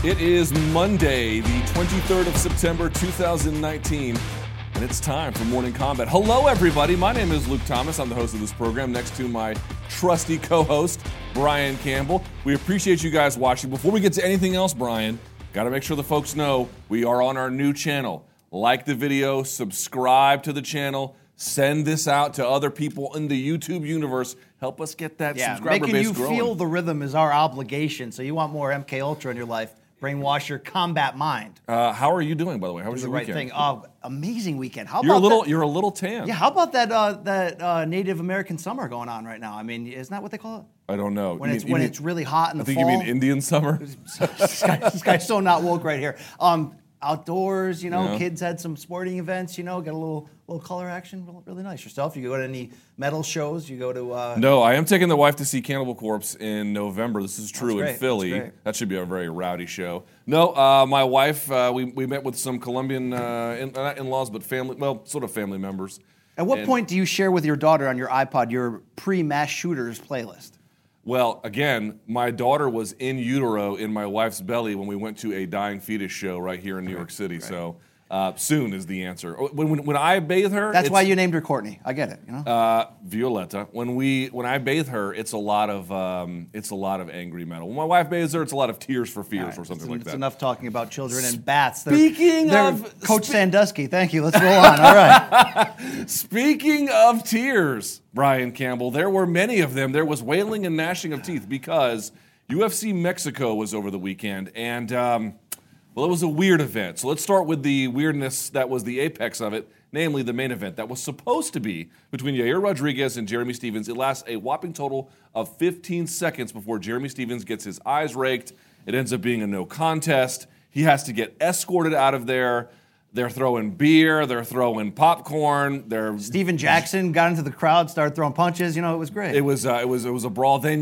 It is Monday, the 23rd of September, 2019, and it's time for Morning Combat. Hello, everybody. My name is Luke Thomas. I'm the host of this program next to my trusty co-host, Brian Campbell. We appreciate you guys watching. Before we get to anything else, Brian, got to make sure the folks know we are on our new channel. Like the video, subscribe to the channel, send this out to other people in the YouTube universe. Help us get that subscriber base making you growing. feel the rhythm is our obligation. So you want more MK Ultra in your life, brainwash your combat mind. How are you doing, by the way? How was your the right weekend? thing. Amazing weekend. How You're about you're a little tan. Yeah, how about that Native American summer going on right now? I mean, isn't that what they call it? I don't know. When it's really hot in the fall. I think you mean Indian summer. This guy's so not woke right here. Outdoors, kids had some sporting events, got a little color action, really nice. Yourself, you go to any metal shows? You go to... No, I am taking the wife to see Cannibal Corpse in November. This is true in great. Philly. That should be a very rowdy show. No, my wife, we met with some Colombian, not in-laws, but sort of family members. At what point do you share with your daughter on your iPod your pre-mass shooters playlist? Well, again, my daughter was in utero in my wife's belly when we went to a dying fetus show right here in New York City. Right. So soon is the answer. When I bathe her, that's why you named her Courtney. I get it. Violetta. When I bathe her, it's a lot of angry metal. When my wife bathes her, it's a lot of Tears for Fears or something like that. It's enough talking about children and bats. Speaking of Coach Sandusky, thank you. Let's roll on. All right. Speaking of tears, Brian Campbell, there were many of them. There was wailing and gnashing of teeth because UFC Mexico was over the weekend, and it was a weird event. So let's start with the weirdness that was the apex of it, namely the main event that was supposed to be between Yair Rodriguez and Jeremy Stephens. It lasts a whopping total of 15 seconds before Jeremy Stephens gets his eyes raked. It ends up being a no contest. He has to get escorted out of there. They're throwing beer. They're throwing popcorn. Steven Jackson got into the crowd, started throwing punches. It was great. It was a brawl. Then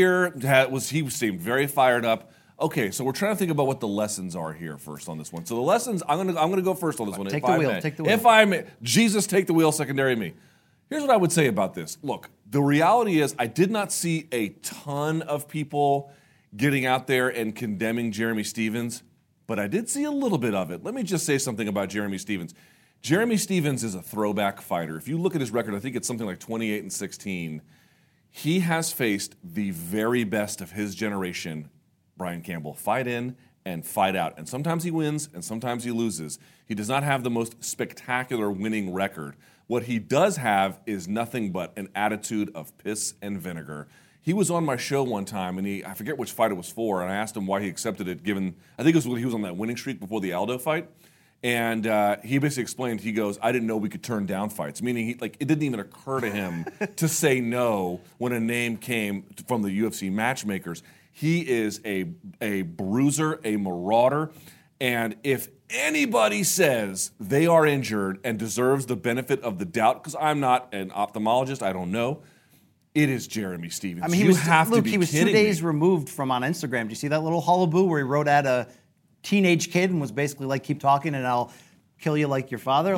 Yair seemed very fired up. Okay, so we're trying to think about what the lessons are here first on this one. So the lessons, I'm gonna go first on this one. Take the wheel. If I may, Jesus, take the wheel. Secondary me. Here's what I would say about this. Look, the reality is I did not see a ton of people getting out there and condemning Jeremy Stephens, but I did see a little bit of it. Let me just say something about Jeremy Stephens. Jeremy Stephens is a throwback fighter. If you look at his record, I think it's something like 28-16. He has faced the very best of his generation. Brian Campbell, fight in and fight out. And sometimes he wins and sometimes he loses. He does not have the most spectacular winning record. What he does have is nothing but an attitude of piss and vinegar. He was on my show one time, and I forget which fight it was for, and I asked him why he accepted it, given, I think it was when he was on that winning streak before the Aldo fight. And he basically explained, he goes, I didn't know we could turn down fights, meaning it didn't even occur to him to say no when a name came from the UFC matchmakers. He is a bruiser, a marauder, and if anybody says they are injured and deserves the benefit of the doubt, because I'm not an ophthalmologist, I don't know, it is Jeremy Stephens. I mean, he was 2 days removed from on Instagram. Do you see that little hullabaloo where he wrote at a teenage kid and was basically like, keep talking and I'll kill you like your father?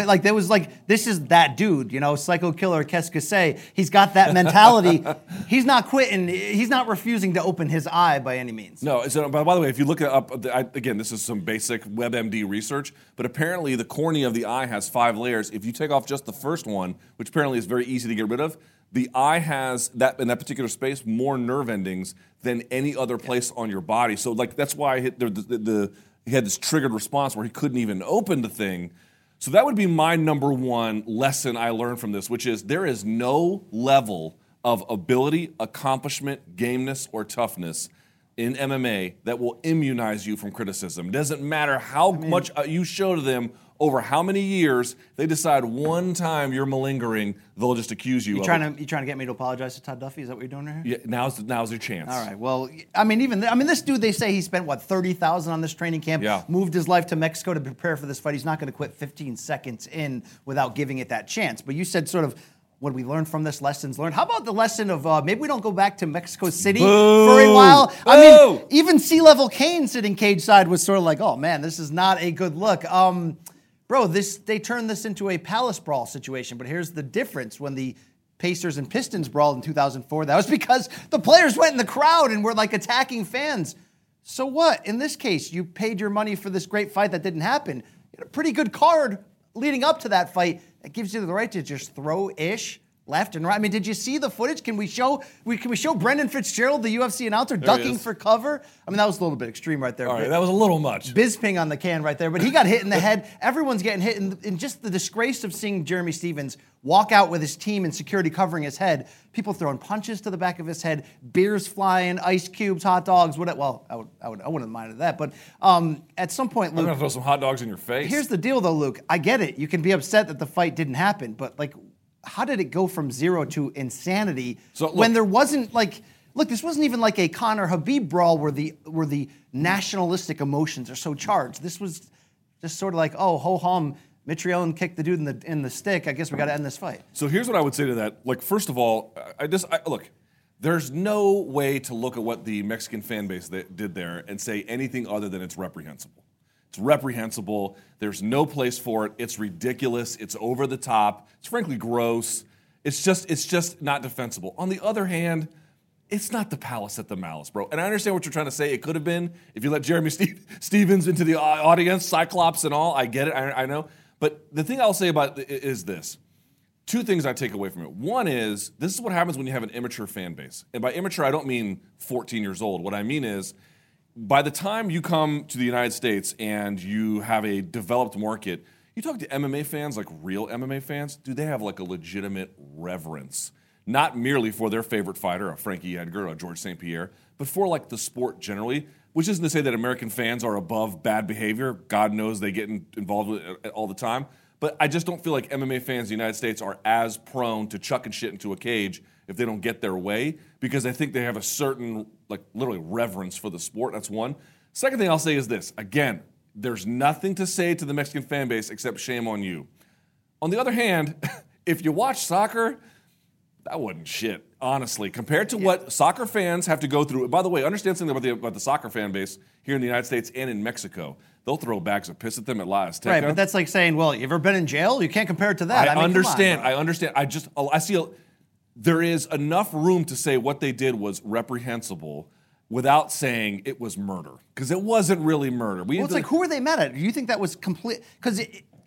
This is that dude, psycho killer, qu'est-ce que c'est? He's got that mentality. He's not quitting. He's not refusing to open his eye by any means. No, so, by the way, if you look up, again, this is some basic WebMD research, but apparently the cornea of the eye has 5 layers. If you take off just the first one, which apparently is very easy to get rid of, the eye has, in that particular space, more nerve endings than any other place on your body. So that's why he had this triggered response where he couldn't even open the thing. So that would be my number one lesson I learned from this, which is there is no level of ability, accomplishment, gameness, or toughness in MMA that will immunize you from criticism. It doesn't matter how much you show to them over how many years. They decide one time you're malingering, they'll just accuse you. You trying to get me to apologize to Todd Duffy? Is that what you're doing right here? Yeah, now's your chance. All right. Well, this dude, they say he spent $30,000 on this training camp. Yeah. Moved his life to Mexico to prepare for this fight. He's not going to quit 15 seconds in without giving it that chance. But you said sort of, what we learned from this, lessons learned. How about the lesson of maybe we don't go back to Mexico City for a while? I mean, even C-Level Kane sitting cage side was sort of like, oh man, this is not a good look. Bro, they turned this into a palace brawl situation, but here's the difference. When the Pacers and Pistons brawled in 2004, that was because the players went in the crowd and were like attacking fans. So what? In this case, you paid your money for this great fight that didn't happen. You had a pretty good card leading up to that fight. That gives you the right to just throw ish left and right. I mean, did you see the footage? Can we show Brendan Fitzgerald, the UFC announcer, ducking for cover? I mean, that was a little bit extreme right there. All right, that was a little much. Bisping on the can right there, but he got hit in the head. Everyone's getting hit, and just the disgrace of seeing Jeremy Stephens walk out with his team and security covering his head, people throwing punches to the back of his head, beers flying, ice cubes, hot dogs, whatever. Well, I wouldn't have minded that, but at some point, Luke, I'm gonna throw some hot dogs in your face. Here's the deal, though, Luke. I get it. You can be upset that the fight didn't happen, but like, how did it go from zero to insanity when there wasn't like? Look, this wasn't even like a Conor Habib brawl where the nationalistic emotions are so charged. This was just sort of like, oh, ho hum, Mitrione kicked the dude in the stick. I guess we got to end this fight. So here's what I would say to that. Like, first of all, look. There's no way to look at what the Mexican fan base did there and say anything other than it's reprehensible. It's reprehensible. There's no place for it. It's ridiculous. It's over the top. It's frankly gross. It's just not defensible. On the other hand, it's not the palace at the malice, bro. And I understand what you're trying to say. It could have been if you let Jeremy Stephens into the audience, Cyclops and all. I get it. I know. But the thing I'll say about it is this. Two things I take away from it. One is, this is what happens when you have an immature fan base. And by immature, I don't mean 14 years old. What I mean is, by the time you come to the United States and you have a developed market, you talk to MMA fans, like real MMA fans, dude, they have like a legitimate reverence. Not merely for their favorite fighter, a Frankie Edgar or a George St. Pierre, but for like the sport generally, which isn't to say that American fans are above bad behavior. God knows they get involved with it all the time. But I just don't feel like MMA fans in the United States are as prone to chucking shit into a cage if they don't get their way, because I think they have a certain, like, literally reverence for the sport. That's one. Second thing I'll say is this. Again, there's nothing to say to the Mexican fan base except shame on you. On the other hand, if you watch soccer, that wasn't shit, honestly. Compared to what soccer fans have to go through. By the way, understand something about the soccer fan base here in the United States and in Mexico. They'll throw bags of piss at them at La Azteca. Right, but that's like saying, well, you ever been in jail? You can't compare it to that. I mean, understand. Come on, I understand. I see there is enough room to say what they did was reprehensible without saying it was murder, because it wasn't really murder. Well, it's like, who are they mad at? Do you think that was complete? Because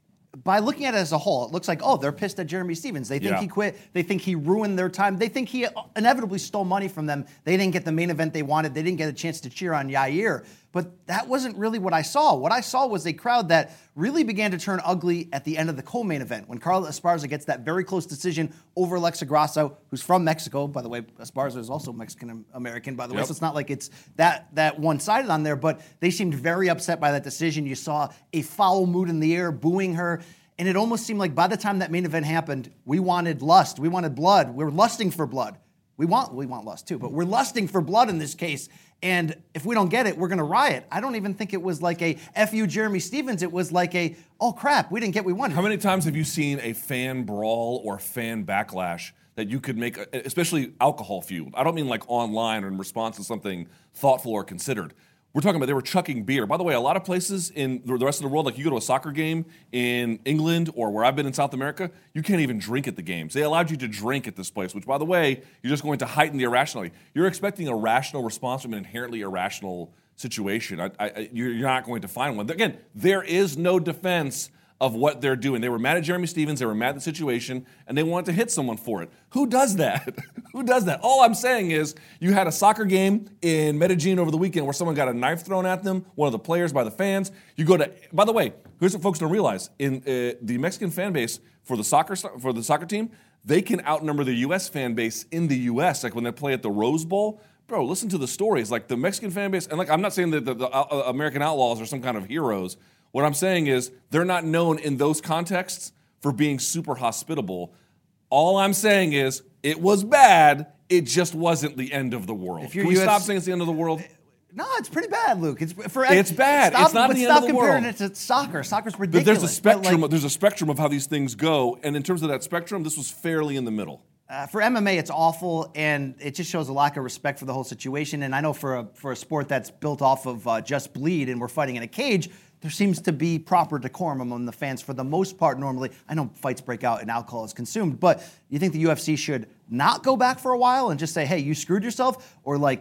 by looking at it as a whole, it looks like, oh, they're pissed at Jeremy Stephens. They think he quit. They think he ruined their time. They think he inevitably stole money from them. They didn't get the main event they wanted. They didn't get a chance to cheer on Yair. But that wasn't really what I saw. What I saw was a crowd that really began to turn ugly at the end of the co-main event when Carla Esparza gets that very close decision over Alexa Grasso, who's from Mexico. By the way, Esparza is also Mexican-American, by the way, so it's not like it's that one-sided on there, but they seemed very upset by that decision. You saw a foul mood in the air, booing her, and it almost seemed like by the time that main event happened, we wanted lust, we wanted blood, we were lusting for blood. We want lust too, but we're lusting for blood in this case. And if we don't get it, we're going to riot. I don't even think it was like a F you Jeremy Stephens. It was like a, oh crap, we didn't get what we wanted. How many times have you seen a fan brawl or fan backlash that you could make, especially alcohol fueled? I don't mean like online or in response to something thoughtful or considered. We're talking about they were chucking beer. By the way, a lot of places in the rest of the world, like you go to a soccer game in England or where I've been in South America, you can't even drink at the games. They allowed you to drink at this place, which, by the way, you're just going to heighten the irrationality. You're expecting a rational response from an inherently irrational situation. You're not going to find one. Again, there is no defense of what they're doing. They were mad at Jeremy Stephens, they were mad at the situation, and they wanted to hit someone for it. Who does that? Who does that? All I'm saying is you had a soccer game in Medellin over the weekend where someone got a knife thrown at them, one of the players by the fans. You go to, by the way, here's what folks don't realize. In the Mexican fan base for the soccer team, they can outnumber the U.S. fan base in the U.S., like when they play at the Rose Bowl. Bro, listen to the stories. Like the Mexican fan base, and like I'm not saying that the American Outlaws are some kind of heroes. What I'm saying is they're not known in those contexts for being super hospitable. All I'm saying is it was bad. It just wasn't the end of the world. Can we stop saying it's the end of the world? No, it's pretty bad, Luke. It's bad. It's not the end of the world. Stop comparing it to soccer. Soccer's ridiculous. But there's a spectrum. There's a spectrum of how these things go, and in terms of that spectrum, this was fairly in the middle. For MMA, it's awful, and it just shows a lack of respect for the whole situation. And I know for a sport that's built off of just bleed, and we're fighting in a cage, there seems to be proper decorum among the fans for the most part normally. I know fights break out and alcohol is consumed, but you think the UFC should not go back for a while and just say, hey, you screwed yourself, or like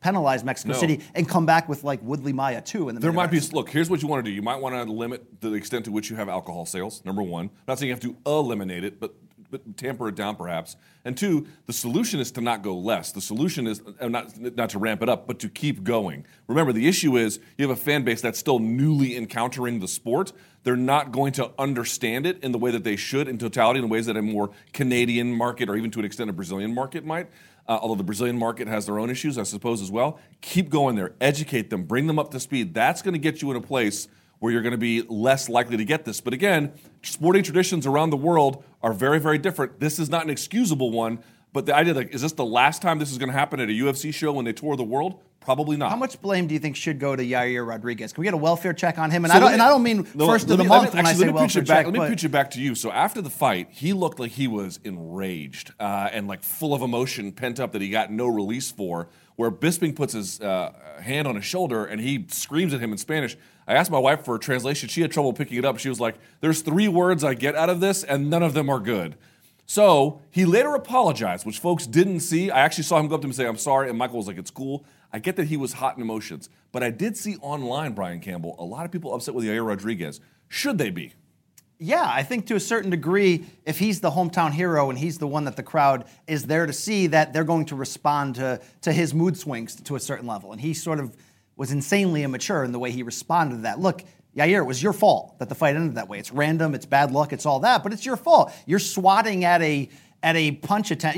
penalize Mexico No. City and come back with like Woodley Maya too. In the There main might be, event. look, here's what you want to do. You might want to limit the extent to which you have alcohol sales, number one. I'm not saying you have to eliminate it, but tamper it down perhaps. And two, the solution is to not go less. The solution is not to ramp it up, but to keep going. Remember, the issue is you have a fan base that's still newly encountering the sport. They're not going to understand it in the way that they should in totality, in ways that a more Canadian market or even to an extent a Brazilian market might. Although the Brazilian market has their own issues, I suppose, as well. Keep going there. Educate them. Bring them up to speed. That's going to get you in a place where you're going to be less likely to get this. But again, sporting traditions around the world are very, very different. This is not an excusable one, but the idea, like, is this the last time this is going to happen at a UFC show when they tour the world? Probably not. How much blame do you think should go to Yair Rodriguez? Can we get a welfare check on him? And So I don't mean first of the month when I say welfare check. Let me pitch it back to you. So after the fight, he looked like he was enraged and like full of emotion, pent up that he got no release for. Where Bisping puts his hand on his shoulder and he screams at him in Spanish. I asked my wife for a translation. She had trouble picking it up. She was like, "There's 3 words I get out of this, and none of them are good." So he later apologized, which folks didn't see. I actually saw him go up to him and say, "I'm sorry," and Michael was like, "It's cool." I get that he was hot in emotions, but I did see online, Brian Campbell, a lot of people upset with Yair Rodriguez. Should they be? Yeah, I think to a certain degree, if he's the hometown hero and he's the one that the crowd is there to see, that they're going to respond to his mood swings to a certain level. And he sort of was insanely immature in the way he responded to that. Look, Yair, it was your fault that the fight ended that way. It's random, it's bad luck, it's all that, but it's your fault. You're swatting at a punch attempt,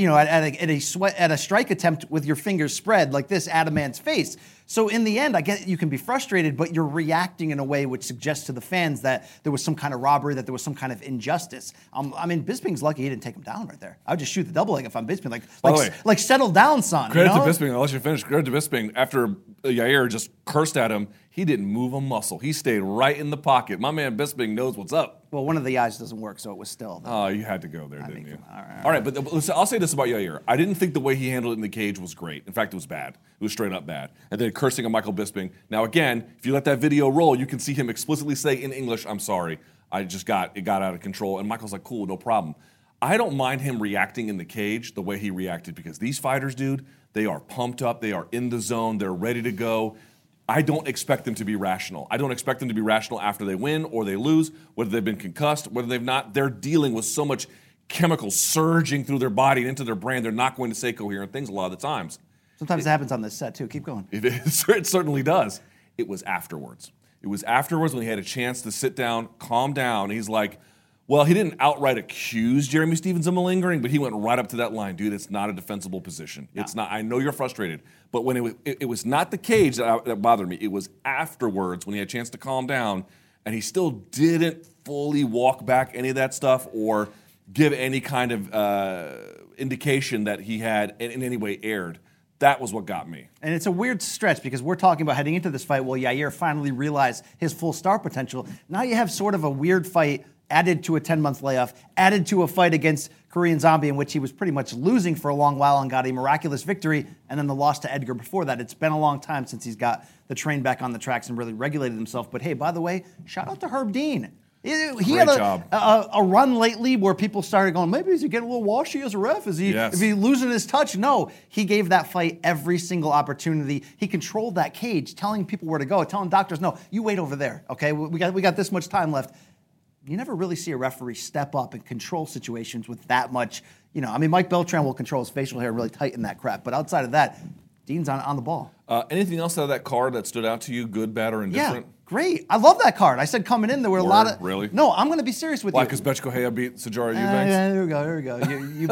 at a strike attempt with your fingers spread like this at a man's face. So in the end, I get you can be frustrated, but you're reacting in a way which suggests to the fans that there was some kind of robbery, that there was some kind of injustice. I mean, Bisping's lucky he didn't take him down right there. I would just shoot the double leg if I'm Bisping. Like settle down, son. Credit to Bisping. I'll let you finish. Credit to Bisping. After Yair just cursed at him, he didn't move a muscle. He stayed right in the pocket. My man Bisping knows what's up. Well, one of the eyes doesn't work, so it was still. Oh, you had to go there, didn't you? All right. But listen, I'll say this about Yair. I didn't think the way he handled it in the cage was great. In fact, it was bad. It was straight up bad. And then cursing at Michael Bisping. Now, again, if you let that video roll, you can see him explicitly say in English, "I'm sorry. It got out of control." And Michael's like, "Cool, no problem." I don't mind him reacting in the cage the way he reacted, because these fighters, dude, they are pumped up. They are in the zone. They're ready to go. I don't expect them to be rational. I don't expect them to be rational after they win or they lose, whether they've been concussed, whether they've not. They're dealing with so much chemical surging through their body and into their brain, they're not going to say coherent things a lot of the times. Sometimes it happens on this set, too. Keep going. It certainly does. It was afterwards. It was afterwards when he had a chance to sit down, calm down. He's like, well, he didn't outright accuse Jeremy Stephens of malingering, but he went right up to that line. Dude, it's not a defensible position. No. It's not. I know you're frustrated. But when it was not the cage that bothered me. It was afterwards when he had a chance to calm down, and he still didn't fully walk back any of that stuff or give any kind of indication that he had in any way erred. That was what got me. And it's a weird stretch because we're talking about heading into this fight, well, Yair finally realized his full star potential. Now you have sort of a weird fight added to a 10-month layoff, added to a fight against Korean Zombie in which he was pretty much losing for a long while and got a miraculous victory, and then the loss to Edgar before that. It's been a long time since he's got the train back on the tracks and really regulated himself. But hey, by the way, shout out to Herb Dean. He had a run lately where people started going, maybe is he getting a little washy as a ref? Is he losing his touch? No, he gave that fight every single opportunity. He controlled that cage, telling people where to go, telling doctors, no, you wait over there, okay? We got this much time left. You never really see a referee step up and control situations with that much, Mike Beltran will control his facial hair and really tighten that crap. But outside of that, Dean's on the ball. Anything else out of that card that stood out to you, good, bad, or indifferent? Yeah, great. I love that card. I said coming in, there were a lot of... Really? No, I'm going to be serious with you. Why, because Betch Correia beat Sijara Eubanks? Yeah, here we go. You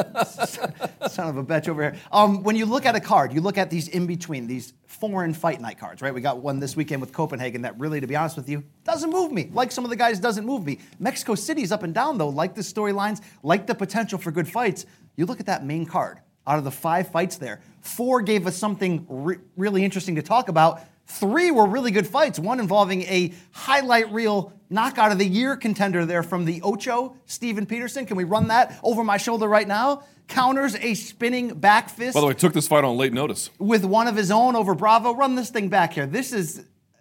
betcha. Son of a betch over here. When you look at a card, you look at these in-between, these foreign fight night cards, right? We got one this weekend with Copenhagen that really, to be honest with you, doesn't move me. Like some of the guys, doesn't move me. Mexico City's up and down, though. Like the storylines, like the potential for good fights. You look at that main card. Out of the 5 fights there, 4 gave us something really interesting to talk about. 3 were really good fights. One involving a highlight reel knockout of the year contender there from the Ocho, Steven Peterson. Can we run that over my shoulder right now? Counters a spinning back fist. By the way, took this fight on late notice. With one of his own over Bravo. Run this thing back here. This is...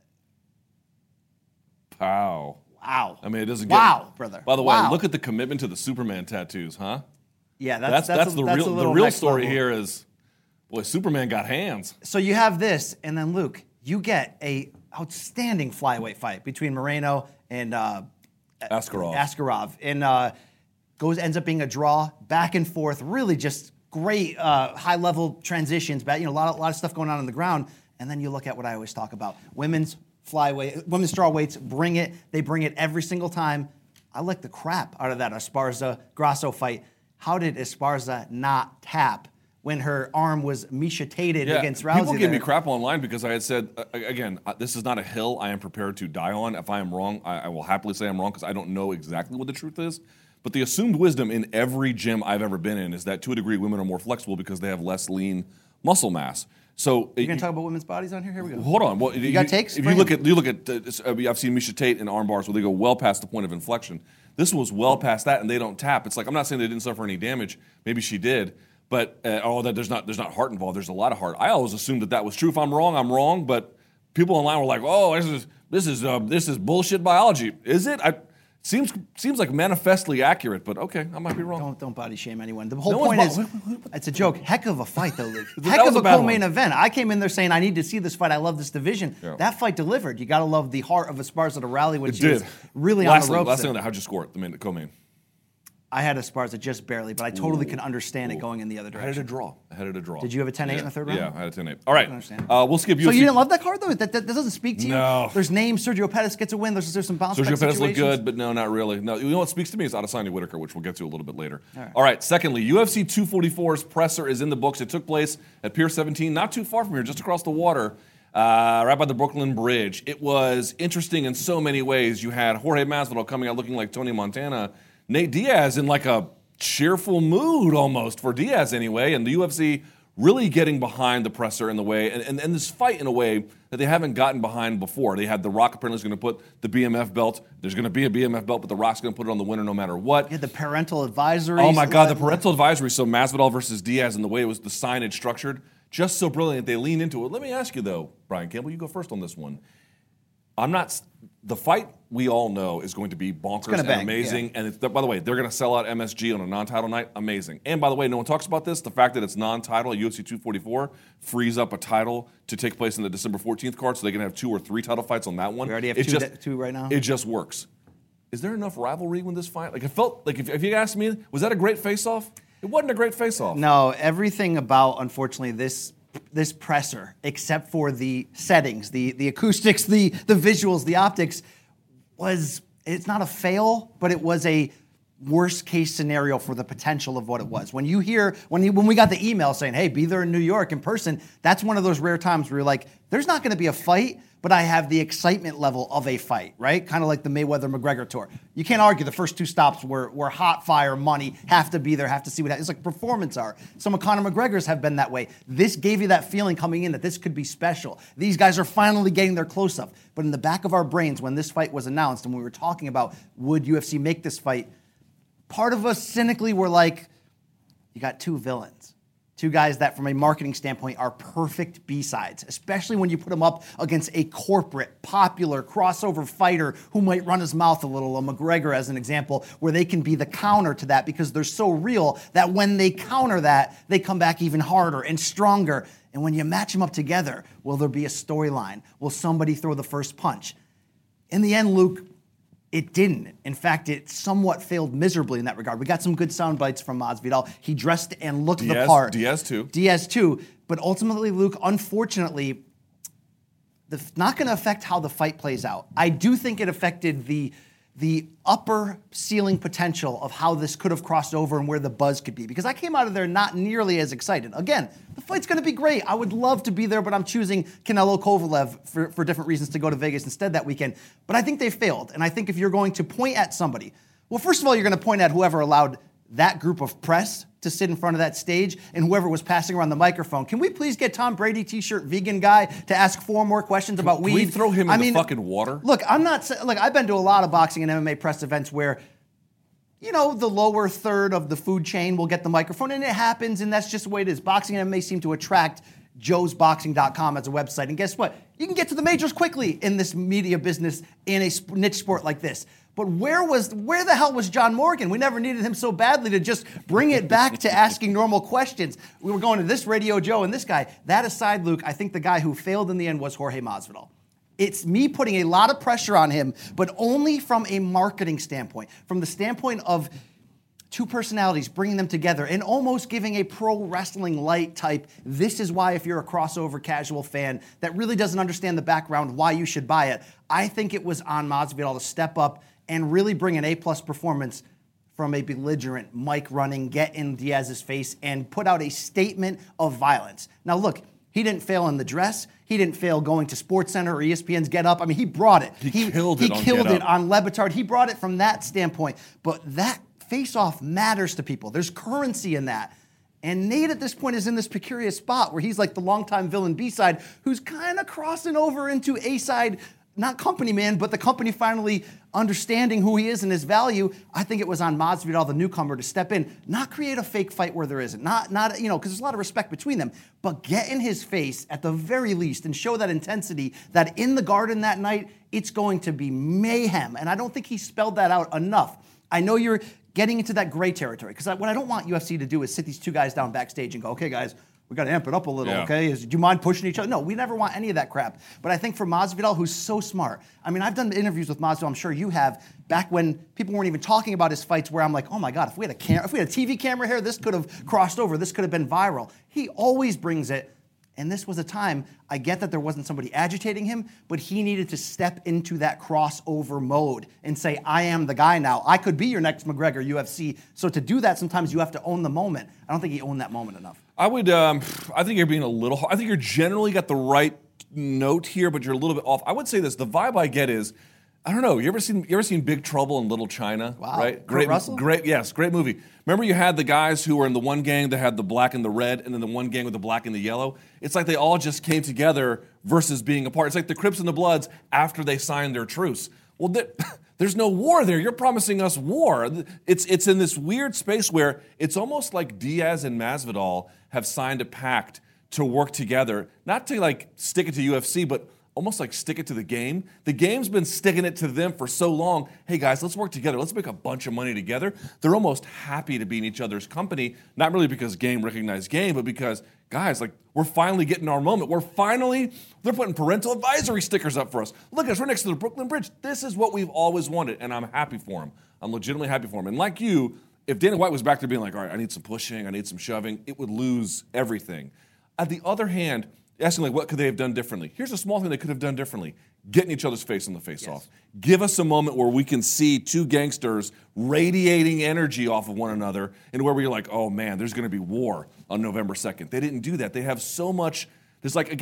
Wow. Wow. I mean, it doesn't get... Wow, brother. By the way, look at the commitment to the Superman tattoos, huh? Yeah, that's the real story here is, Boy, Superman got hands. So you have this, and then Luke, you get a outstanding flyweight fight between Moreno and Askarov. And ends up being a draw, back and forth, really just great high level transitions, but a lot of stuff going on the ground. And then you look at what I always talk about: women's strawweights bring it. They bring it every single time. I like the crap out of that Esparza Grasso fight. How did Esparza not tap when her arm was Misha-tated against Rousey? People give me crap online because I had said, again, this is not a hill I am prepared to die on. If I am wrong, I will happily say I'm wrong because I don't know exactly what the truth is. But the assumed wisdom in every gym I've ever been in is that to a degree women are more flexible because they have less lean muscle mass. So you're gonna talk about women's bodies on here? Here we go. Hold on. Well, you got takes? If you look at, I've seen Misha Tate in arm bars where they go well past the point of inflection. This was well past that, and they don't tap. It's like, I'm not saying they didn't suffer any damage. Maybe she did, but that there's not heart involved. There's a lot of heart. I always assumed that was true. If I'm wrong, I'm wrong. But people online were like, "Oh, this is bullshit biology." Is it? Seems like manifestly accurate, but okay, I might be wrong. Don't body shame anyone. The whole point is, it's a joke. Heck of a fight, though, Luke. Heck of a co-main event. I came in there saying, I need to see this fight. I love this division. Yeah. That fight delivered. You got to love the heart of Esparza to rally when she was really on the ropes. Last thing on that, how'd you score it, the co-main? I had Esparza just barely, but I totally can understand it going in the other direction. I had it a draw. Did you have a 10-8 in the third round? Yeah, I had a 10-8. All right, we'll skip UFC. So you didn't love that card, though? That doesn't speak to you? No. There's names. Sergio Pettis gets a win. There's some bounce back Sergio Pettis looked situations. good, but no, not really. No, you know what speaks to me is Adesanya Whitaker, which we'll get to a little bit later. All right, secondly, UFC 244's presser is in the books. It took place at Pier 17, not too far from here, just across the water, right by the Brooklyn Bridge. It was interesting in so many ways. You had Jorge Masvidal coming out looking like Tony Montana, Nate Diaz in like a cheerful mood almost, for Diaz anyway, and the UFC really getting behind the presser in the way, and this fight in a way that they haven't gotten behind before. They had The Rock apparently is going to put the BMF belt. There's going to be a BMF belt, but The Rock's going to put it on the winner no matter what. You had the parental advisory. Oh my God, the parental advisory. So Masvidal versus Diaz and the way it was the signage structured, just so brilliant. They lean into it. Let me ask you though, Brian Campbell, you go first on this one. The fight we all know is going to be bonkers and amazing. Yeah. And by the way, they're going to sell out MSG on a non-title night. Amazing. And by the way, no one talks about this. The fact that it's non-title at UFC 244 frees up a title to take place in the December 14th card, so they can have 2 or 3 title fights on that one. We already have two right now. It just works. Is there enough rivalry in this fight? Like, it felt like, if you asked me, was that a great face-off? It wasn't a great face-off. No, everything about, unfortunately, this presser, except for the settings, the acoustics, the visuals, the optics, it's not a fail, but it was a worst case scenario for the potential of what it was. When we got the email saying, hey, be there in New York in person, that's one of those rare times where you're like, there's not going to be a fight, but I have the excitement level of a fight, right? Kind of like the Mayweather-McGregor tour. You can't argue the first 2 stops were hot fire money, have to be there, have to see what happens. It's like performance art. Some of Conor McGregor's have been that way. This gave you that feeling coming in that this could be special. These guys are finally getting their close-up. But in the back of our brains, when this fight was announced and we were talking about would UFC make this fight, part of us cynically were like, you got 2 villains. 2 guys that, from a marketing standpoint, are perfect B-sides, especially when you put them up against a corporate, popular, crossover fighter who might run his mouth a little, a McGregor as an example, where they can be the counter to that because they're so real that when they counter that, they come back even harder and stronger. And when you match them up together, will there be a storyline? Will somebody throw the first punch? In the end, Luke, it didn't. In fact, it somewhat failed miserably in that regard. We got some good sound bites from Masvidal. He dressed and looked the part. Diaz too. But ultimately, Luke, unfortunately, not going to affect how the fight plays out. I do think it affected the upper ceiling potential of how this could have crossed over and where the buzz could be. Because I came out of there not nearly as excited. Again, the fight's going to be great. I would love to be there, but I'm choosing Canelo Kovalev for different reasons to go to Vegas instead that weekend. But I think they failed. And I think if you're going to point at somebody, well, first of all, you're going to point at whoever allowed that group of press to sit in front of that stage and whoever was passing around the microphone. Can we please get Tom Brady t-shirt vegan guy to ask 4 more questions about weed? Can we throw him in the fucking water? Look, I've been to a lot of boxing and MMA press events where, the lower third of the food chain will get the microphone, and it happens, and that's just the way it is. Boxing and MMA seem to attract joesboxing.com as a website. And guess what? You can get to the majors quickly in this media business in a niche sport like this. But where the hell was John Morgan? We never needed him so badly to just bring it back to asking normal questions. We were going to this Radio Joe and this guy. That aside, Luke, I think the guy who failed in the end was Jorge Masvidal. It's me putting a lot of pressure on him, but only from a marketing standpoint, from the standpoint of two personalities, bringing them together and almost giving a pro wrestling light type, this is why if you're a crossover casual fan that really doesn't understand the background, why you should buy it. I think it was on Masvidal to step up and really bring an A-plus performance from a belligerent mic running, get in Diaz's face and put out a statement of violence. Now look, he didn't fail in the dress. He didn't fail going to SportsCenter or ESPN's Get Up. I mean, he brought it. He killed it on Le Batard. He brought it from that standpoint. But that face-off matters to people. There's currency in that. And Nate at this point is in this precarious spot where he's like the longtime villain B-side who's kind of crossing over into A-side, not company man, but the company finally understanding who he is and his value. I think it was on Masvidal, the newcomer, to step in, not create a fake fight where there isn't, not because there's a lot of respect between them, but get in his face at the very least and show that intensity that in the Garden that night, it's going to be mayhem. And I don't think he spelled that out enough. I know you're getting into that gray territory because what I don't want UFC to do is sit these two guys down backstage and go, okay, guys, we got to amp it up a little, okay? Do you mind pushing each other? No, we never want any of that crap. But I think for Masvidal, who's so smart, I mean, I've done interviews with Masvidal, I'm sure you have, back when people weren't even talking about his fights, where I'm like, oh my God, if we had a TV camera here, this could have crossed over, this could have been viral. He always brings it. And this was a time, I get that there wasn't somebody agitating him, but he needed to step into that crossover mode and say, I am the guy now. I could be your next McGregor, UFC. So to do that, sometimes you have to own the moment. I don't think he owned that moment enough. I think you're being a little, I think you're generally got the right note here, but you're a little bit off. I would say this, the vibe I get is, I don't know. You ever seen Big Trouble in Little China? Wow. Right? Great Russell? Great movie. Remember you had the guys who were in the one gang that had the black and the red, and then the one gang with the black and the yellow? It's like they all just came together versus being apart. It's like the Crips and the Bloods after they signed their truce. Well, there's no war there. You're promising us war. It's in this weird space where it's almost like Diaz and Masvidal have signed a pact to work together, not to like stick it to UFC, but almost like stick it to the game. The game's been sticking it to them for so long. Hey guys, let's work together. Let's make a bunch of money together. They're almost happy to be in each other's company, not really because game recognized game, but because, guys, like we're finally getting our moment. They're putting parental advisory stickers up for us. Look at us, we're next to the Brooklyn Bridge. This is what we've always wanted, and I'm happy for them. I'm legitimately happy for them. And like you, if Dana White was back there being like, all right, I need some pushing, I need some shoving, it would lose everything. On the other hand, asking like, what could they have done differently? Here's a small thing they could have done differently. Get in each other's face on the face-off. Yes. Give us a moment where we can see two gangsters radiating energy off of one another and where we're like, oh man, there's going to be war on November 2nd. They didn't do that. They have so much, it's like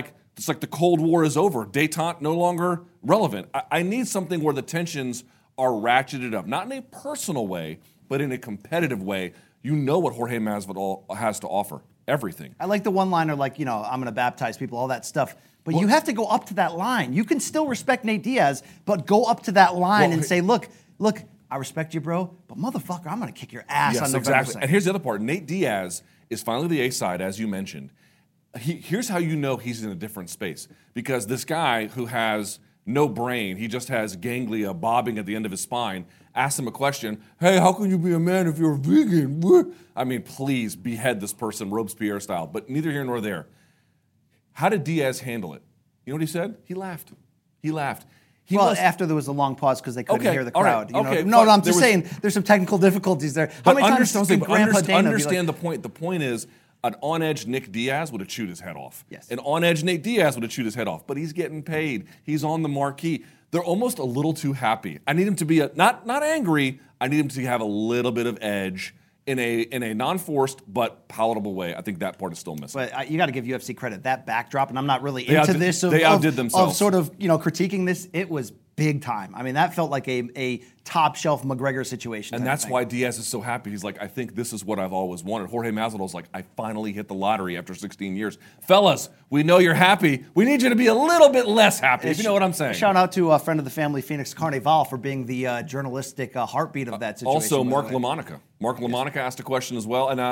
the Cold War is over. Détente no longer relevant. I need something where the tensions are ratcheted up, not in a personal way, but in a competitive way. You know what Jorge Masvidal has to offer. Everything. I like the one-liner like, I'm going to baptize people, all that stuff. But you have to go up to that line. You can still respect Nate Diaz, but go up to that line and say, look, I respect you, bro, but motherfucker, I'm going to kick your ass on November 2nd. Exactly. And here's the other part. Nate Diaz is finally the A-side, as you mentioned. Here's how you know he's in a different space. Because this guy who has no brain, he just has ganglia bobbing at the end of his spine, asked him a question, hey, how can you be a man if you're a vegan? I mean, please behead this person Robespierre style, but neither here nor there. How did Diaz handle it? You know what he said? He laughed. After there was a long pause because they couldn't hear the crowd. Right, no, I'm just saying there's some technical difficulties there. How many times did Grandpa Dana understand the point. The point is, an on-edge Nick Diaz would have chewed his head off. Yes. An on-edge Nate Diaz would have chewed his head off, but he's getting paid. He's on the marquee. They're almost a little too happy. I need him to be not angry. I need him to have a little bit of edge in a non-forced but palatable way. I think that part is still missing. But you got to give UFC credit. That backdrop, and I'm not really they outdid themselves. Of sort of critiquing this. It was big time. I mean, that felt like a top shelf McGregor situation. And that's why Diaz is so happy. He's like, I think this is what I've always wanted. Jorge Masvidal's like, I finally hit the lottery after 16 years. Fellas, we know you're happy. We need you to be a little bit less happy, if you know what I'm saying. Shout out to a friend of the family, Phoenix Carnival, for being the journalistic heartbeat of that situation. Also, Mark LaMonica. Mark LaMonica asked a question as well. And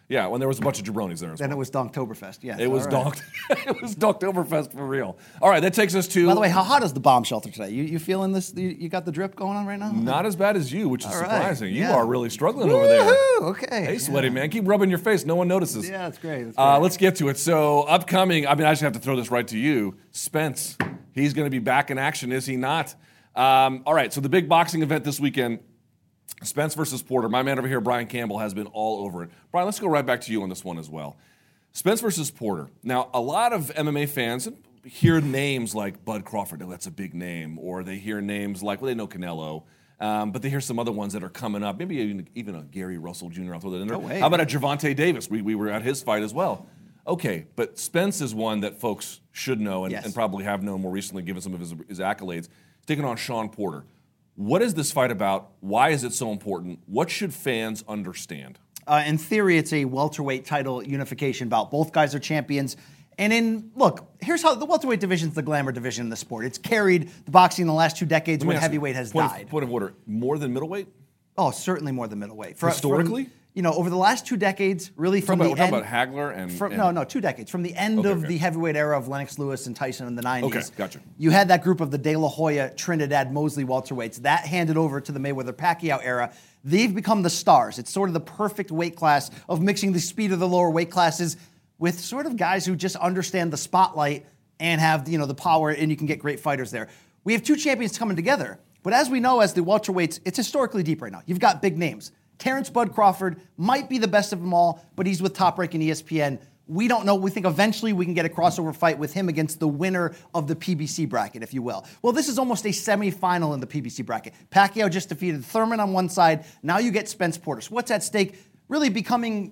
Yeah, when there was a bunch of jabronis there as Then well. it was Donktoberfest. Yes, It was all right. Donk. It was Donktoberfest for real. All right, that takes us to. By the way, how hot is the bomb shelter today? You feeling this? You got the drip going on right now? Not as bad as you, which is All right, surprising. You yeah. are really struggling over there. Woohoo, okay. Hey, sweaty man, keep rubbing your face. No one notices. Yeah, that's great. That's great. Let's get to it. So, upcoming, I just have to throw this right to you. Spence, he's going to be back in action, is he not? All right, so the big boxing event this weekend, Spence versus Porter. My man over here, Brian Campbell, has been all over it. Brian, let's go right back to you on this one as well. Spence versus Porter. Now, a lot of MMA fans hear names like Bud Crawford. Oh, that's a big name. Or they hear names like, well, they know Canelo. But they hear some other ones that are coming up. Maybe even a Gary Russell Jr. I'll throw that in there. No way. How about a Gervonta Davis? We were at his fight as well. Okay, but Spence is one that folks should know and, Yes. and probably have known more recently, given some of his accolades. He's taking on Sean Porter. What is this fight about? Why is it so important? What should fans understand? In theory, it's a welterweight title unification bout. Both guys are champions. And look, here's how the welterweight division is the glamour division in the sport. It's carried the boxing in the last 2 decades when heavyweight has died. Point of order, more than middleweight? Oh, certainly more than middleweight. Historically? Over the last 2 decades, really from We're the talking end. about Hagler and... No, 2 decades. From the end Okay, of okay. the heavyweight era of Lennox Lewis and Tyson in the 90s. Okay, gotcha. You had that group of the De La Hoya, Trinidad, Mosley welterweights. That handed over to the Mayweather-Pacquiao era. They've become the stars. It's sort of the perfect weight class of mixing the speed of the lower weight classes with sort of guys who just understand the spotlight and have the power, and you can get great fighters there. We have 2 champions coming together. But as we know, as the welterweights, it's historically deep right now. You've got big names. Terrence Bud Crawford might be the best of them all, but he's with Top Rank and ESPN. We don't know. We think eventually we can get a crossover fight with him against the winner of the PBC bracket, if you will. Well, this is almost a semifinal in the PBC bracket. Pacquiao just defeated Thurman on one side. Now you get Spence Porter. So what's at stake? Really becoming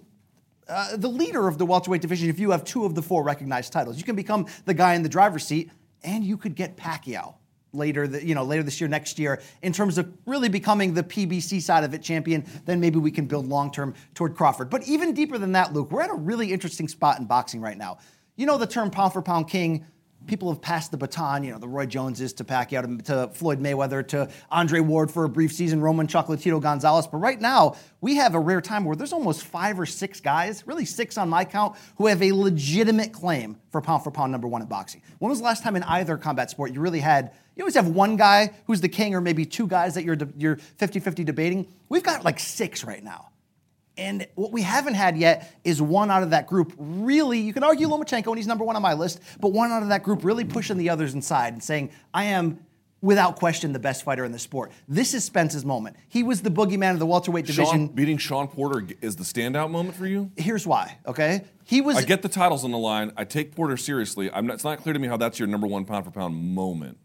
the leader of the welterweight division if you have 2 of the 4 recognized titles. You can become the guy in the driver's seat, and you could get Pacquiao later this year, next year, in terms of really becoming the PBC side of it champion. Then maybe we can build long-term toward Crawford. But even deeper than that, Luke, we're at a really interesting spot in boxing right now. You know the term pound-for-pound king. People have passed the baton, the Roy Joneses to Pacquiao to Floyd Mayweather to Andre Ward for a brief season, Roman Chocolatito Gonzalez. But right now, we have a rare time where there's almost 5 or 6 guys, really 6 on my count, who have a legitimate claim for pound number 1 in boxing. When was the last time in either combat sport you always have one guy who's the king or maybe 2 guys that you're 50-50 debating? We've got like 6 right now. And what we haven't had yet is one out of that group really, you can argue Lomachenko, and he's number 1 on my list, but one out of that group really pushing the others inside and saying, I am, without question, the best fighter in the sport. This is Spence's moment. He was the boogeyman of the welterweight division. Beating Sean Porter is the standout moment for you? Here's why, okay? I get the titles on the line. I take Porter seriously. It's not clear to me how that's your number 1 pound-for-pound moment.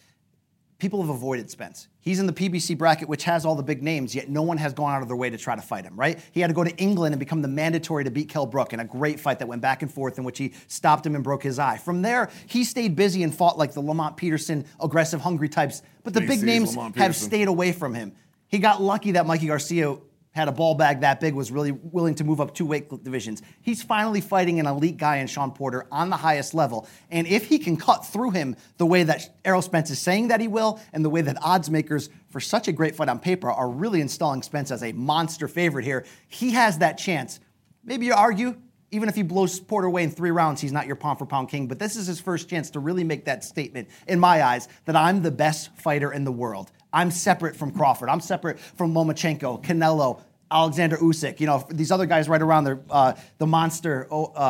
People have avoided Spence. He's in the PBC bracket, which has all the big names, yet no one has gone out of their way to try to fight him, right? He had to go to England and become the mandatory to beat Kell Brook in a great fight that went back and forth in which he stopped him and broke his eye. From there, he stayed busy and fought like the Lamont Peterson, aggressive, hungry types, but the big names have stayed away from him. He got lucky that Mikey Garcia had a ball bag that big, was really willing to move up 2 weight divisions. He's finally fighting an elite guy in Sean Porter on the highest level. And if he can cut through him the way that Errol Spence is saying that he will, and the way that odds makers for such a great fight on paper are really installing Spence as a monster favorite here, he has that chance. Maybe you argue, even if he blows Porter away in 3 rounds, he's not your pound-for-pound king. But this is his first chance to really make that statement, in my eyes, that I'm the best fighter in the world. I'm separate from Crawford. I'm separate from Lomachenko, Canelo, Alexander Usyk. These other guys right around there, the monster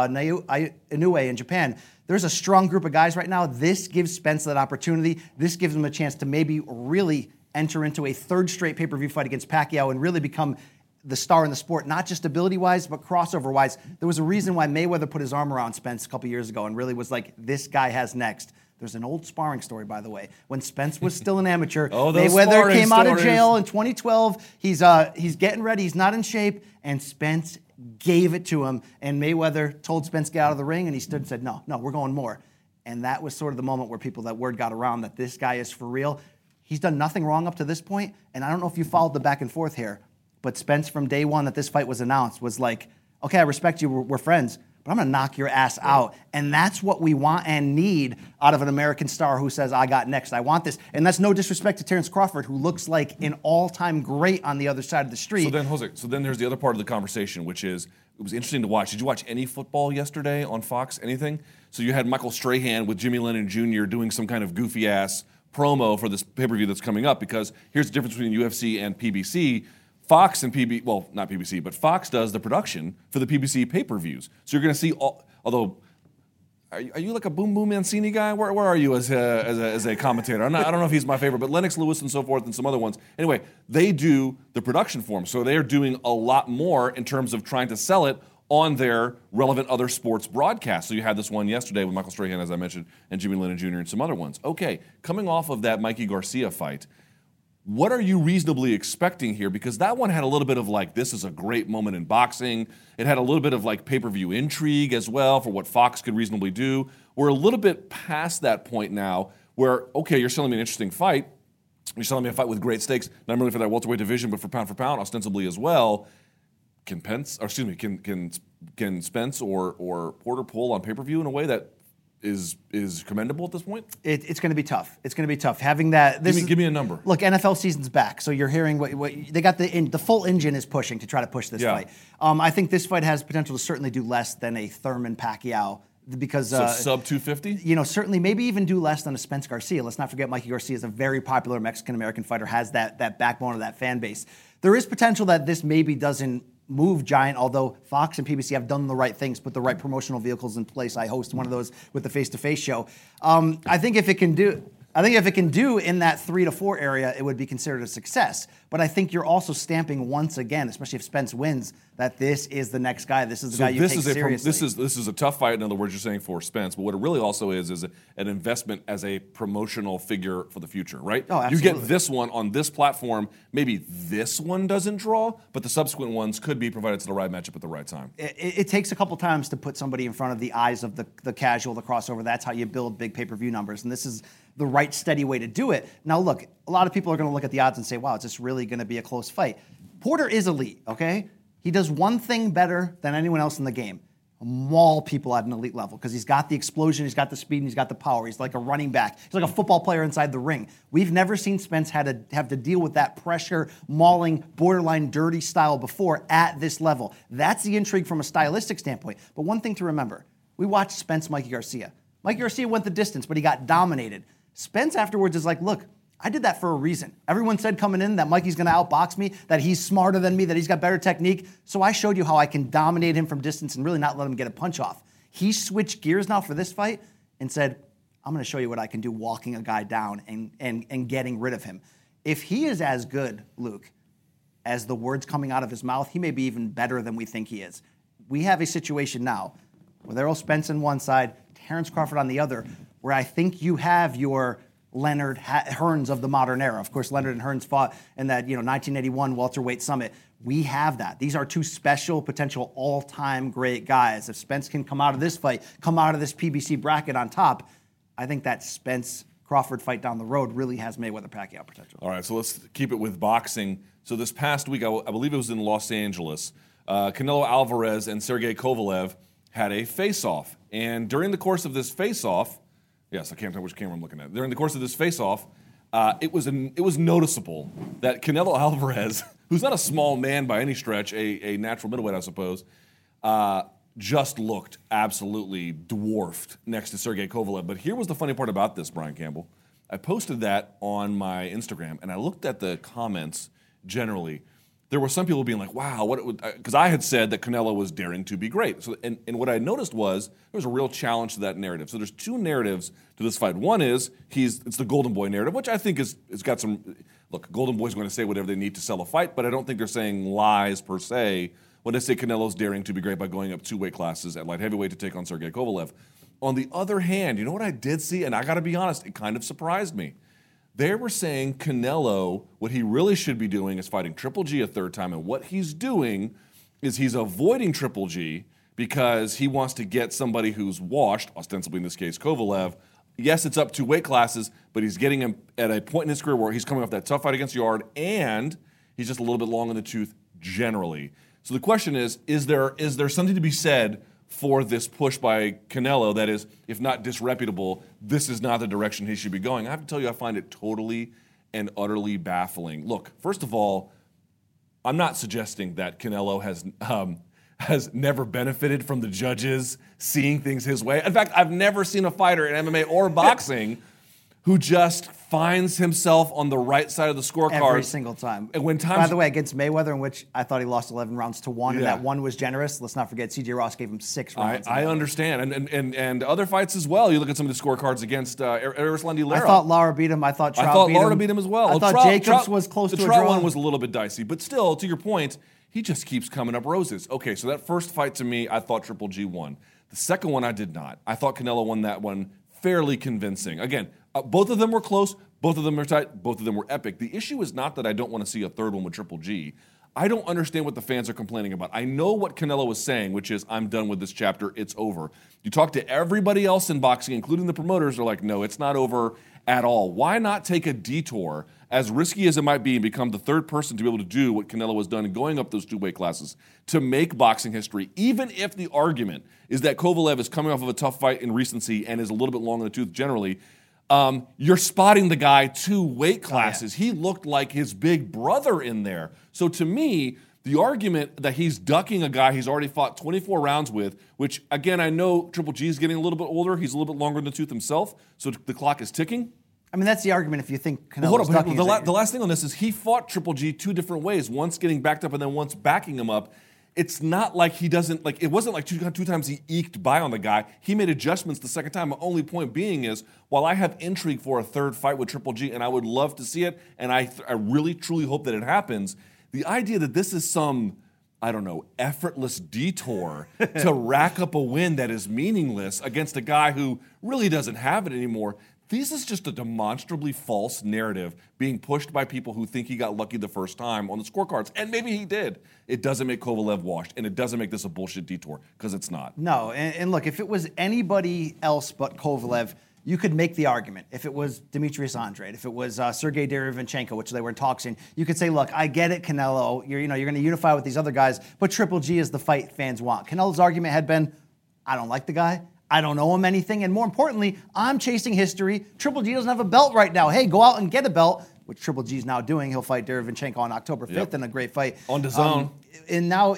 Inoue in Japan. There's a strong group of guys right now. This gives Spence that opportunity. This gives him a chance to maybe really enter into a 3rd straight pay-per-view fight against Pacquiao and really become the star in the sport, not just ability-wise, but crossover-wise. There was a reason why Mayweather put his arm around Spence a couple years ago and really was like, this guy has next. There's an old sparring story, by the way. When Spence was still an amateur, Mayweather came out of jail in 2012. He's getting ready. He's not in shape, and Spence gave it to him. And Mayweather told Spence to get out of the ring, and he stood and said, no, we're going more. And that was sort of the moment where that word got around that this guy is for real. He's done nothing wrong up to this point, and I don't know if you followed the back and forth here, but Spence from day one that this fight was announced was like, okay, I respect you, we're friends, but I'm going to knock your ass out. And that's what we want and need out of an American star who says, I got next, I want this. And that's no disrespect to Terrence Crawford, who looks like an all-time great on the other side of the street. So then, Jose, there's the other part of the conversation, which is, it was interesting to watch. Did you watch any football yesterday on Fox? Anything? So you had Michael Strahan with Jimmy Lennon Jr. doing some kind of goofy-ass promo for this pay-per-view that's coming up, because here's the difference between UFC and PBC. Fox and not PBC, but Fox does the production for the PBC pay-per-views. So you're going to see although, are you like a Boom Boom Mancini guy? Where are you as a commentator? I don't know if he's my favorite, but Lennox Lewis and so forth and some other ones. Anyway, they do the production for him. So they're doing a lot more in terms of trying to sell it on their relevant other sports broadcasts. So you had this one yesterday with Michael Strahan, as I mentioned, and Jimmy Lennon Jr. and some other ones. Okay, coming off of that Mikey Garcia fight, what are you reasonably expecting here? Because that one had a little bit of like, this is a great moment in boxing. It had a little bit of like pay-per-view intrigue as well for what Fox could reasonably do. We're a little bit past that point now where, okay, you're selling me an interesting fight. You're selling me a fight with great stakes, not only for that welterweight division, but for pound, ostensibly as well. Can Spence or Porter pull on pay-per-view in a way that is commendable at this point? It's going to be tough. It's going to be tough. Having that. Give me a number. Look, NFL season's back, so you're hearing what they got. The full engine is pushing to try to push this fight. I think this fight has potential to certainly do less than a Thurman Pacquiao. Because sub 250, certainly maybe even do less than a Spence Garcia. Let's not forget Mikey Garcia is a very popular Mexican American fighter, has that backbone of that fan base. There is potential that this maybe doesn't move giant, although Fox and PBC have done the right things, put the right promotional vehicles in place. I host one of those with the face-to-face show. I think if it can do in that 3 to 4 area, it would be considered a success. But I think you're also stamping once again, especially if Spence wins, that this is the next guy. This is the guy you take seriously. This is a tough fight, in other words, you're saying, for Spence. But what it really also is an investment as a promotional figure for the future, right? Oh, absolutely. You get this one on this platform. Maybe this one doesn't draw, but the subsequent ones could be, provided it's the right matchup at the right time. It takes a couple times to put somebody in front of the eyes of the casual, the crossover. That's how you build big pay-per-view numbers. And this is the right, steady way to do it. Now, look, a lot of people are going to look at the odds and say, wow, is this really going to be a close fight? Porter is elite, okay? He does one thing better than anyone else in the game: maul people at an elite level, because he's got the explosion, he's got the speed, and he's got the power. He's like a running back. He's like a football player inside the ring. We've never seen Spence have to deal with that pressure, mauling, borderline dirty style before at this level. That's the intrigue from a stylistic standpoint. But one thing to remember, we watched Spence Mikey Garcia. Mikey Garcia went the distance, but he got dominated. Spence afterwards is like, look, I did that for a reason. Everyone said coming in that Mikey's going to outbox me, that he's smarter than me, that he's got better technique. So I showed you how I can dominate him from distance and really not let him get a punch off. He switched gears now for this fight and said, I'm going to show you what I can do walking a guy down and getting rid of him. If he is as good, Luke, as the words coming out of his mouth, he may be even better than we think he is. We have a situation now with Errol Spence on one side, Terrence Crawford on the other, where I think you have your Leonard Hearns of the modern era. Of course, Leonard and Hearns fought in that 1981 welterweight summit. We have that. These are two special, potential all-time great guys. If Spence can come out of this fight, come out of this PBC bracket on top, I think that Spence-Crawford fight down the road really has Mayweather-Pacquiao potential. All right, so let's keep it with boxing. So this past week, I believe it was in Los Angeles, Canelo Alvarez and Sergey Kovalev had a face-off. And during the course of this face-off, yes, I can't tell which camera I'm looking at. During the course of this face-off, it was noticeable that Canelo Alvarez, who's not a small man by any stretch, a natural middleweight, I suppose, just looked absolutely dwarfed next to Sergey Kovalev. But here was the funny part about this, Brian Campbell. I posted that on my Instagram, and I looked at the comments generally. There were some people being like, wow, because I had said that Canelo was daring to be great. So, and what I noticed was there was a real challenge to that narrative. So there's two narratives to this fight. One is it's the Golden Boy narrative, which I think it's got some, look, Golden Boy's going to say whatever they need to sell a fight, but I don't think they're saying lies per se when they say Canelo's daring to be great by going up 2 weight classes at light heavyweight to take on Sergey Kovalev. On the other hand, you know what I did see, and I got to be honest, it kind of surprised me. They were saying Canelo, what he really should be doing is fighting Triple G a third time, and what he's doing is he's avoiding Triple G because he wants to get somebody who's washed, ostensibly in this case Kovalev. Yes, it's up 2 weight classes, but he's getting him at a point in his career where he's coming off that tough fight against Yard, and he's just a little bit long in the tooth generally. So the question is there something to be said for this push by Canelo that is, if not disreputable, this is not the direction he should be going. I have to tell you, I find it totally and utterly baffling. Look, first of all, I'm not suggesting that Canelo has never benefited from the judges seeing things his way. In fact, I've never seen a fighter in MMA or boxing who just finds himself on the right side of the scorecard every single time. And when By the way, against Mayweather, in which I thought he lost 11 rounds to 1, and that 1 was generous. Let's not forget, C.J. Ross gave him 6 rounds. I understand, and other fights as well. You look at some of the scorecards against Erislandy Lara. I thought Lara beat him. I thought Lara beat him as well. I thought Jacobs was close to a draw. The Trout one was a little bit dicey, but still, to your point, he just keeps coming up roses. Okay, so that first fight to me, I thought Triple G won. The second one, I did not. I thought Canelo won that one fairly convincing. Again, both of them were close. Both of them were tight. Both of them were epic. The issue is not that I don't want to see a third one with Triple G. I don't understand what the fans are complaining about. I know what Canelo was saying, which is, I'm done with this chapter. It's over. You talk to everybody else in boxing, including the promoters, they're like, no, it's not over at all. Why not take a detour, as risky as it might be, and become the third person to be able to do what Canelo has done in going up those 2 weight classes to make boxing history, even if the argument is that Kovalev is coming off of a tough fight in recency and is a little bit long in the tooth generally. You're spotting the guy 2 weight classes. He looked like his big brother in there. So to me, the argument that he's ducking a guy he's already fought 24 rounds with, which, again, I know Triple G is getting a little bit older. He's a little bit longer in the tooth himself, so the clock is ticking. I mean, that's the argument if you think Canelo's ducking. The last thing on this is he fought Triple G 2 different ways, once getting backed up and then once backing him up. It's not like he doesn't, like, it wasn't like two times he eked by on the guy. He made adjustments the second time. My only point being is, while I have intrigue for a third fight with Triple G, and I would love to see it, and I really, truly hope that it happens, the idea that this is some, I don't know, effortless detour to rack up a win that is meaningless against a guy who really doesn't have it anymore, this is just a demonstrably false narrative being pushed by people who think he got lucky the first time on the scorecards. And maybe he did. It doesn't make Kovalev washed, and it doesn't make this a bullshit detour, because it's not. No, and look, if it was anybody else but Kovalev, you could make the argument. If it was Demetrius Andrade, if it was Sergey Derevyanchenko, which they were in talks in, you could say, look, I get it, Canelo, you're going to unify with these other guys, but Triple G is the fight fans want. Canelo's argument had been, I don't like the guy. I don't know him anything, and more importantly, I'm chasing history. Triple G doesn't have a belt right now. Hey, go out and get a belt, which Triple G is now doing. He'll fight Derevyanchenko on October 5th in a great fight. On DAZN. And now,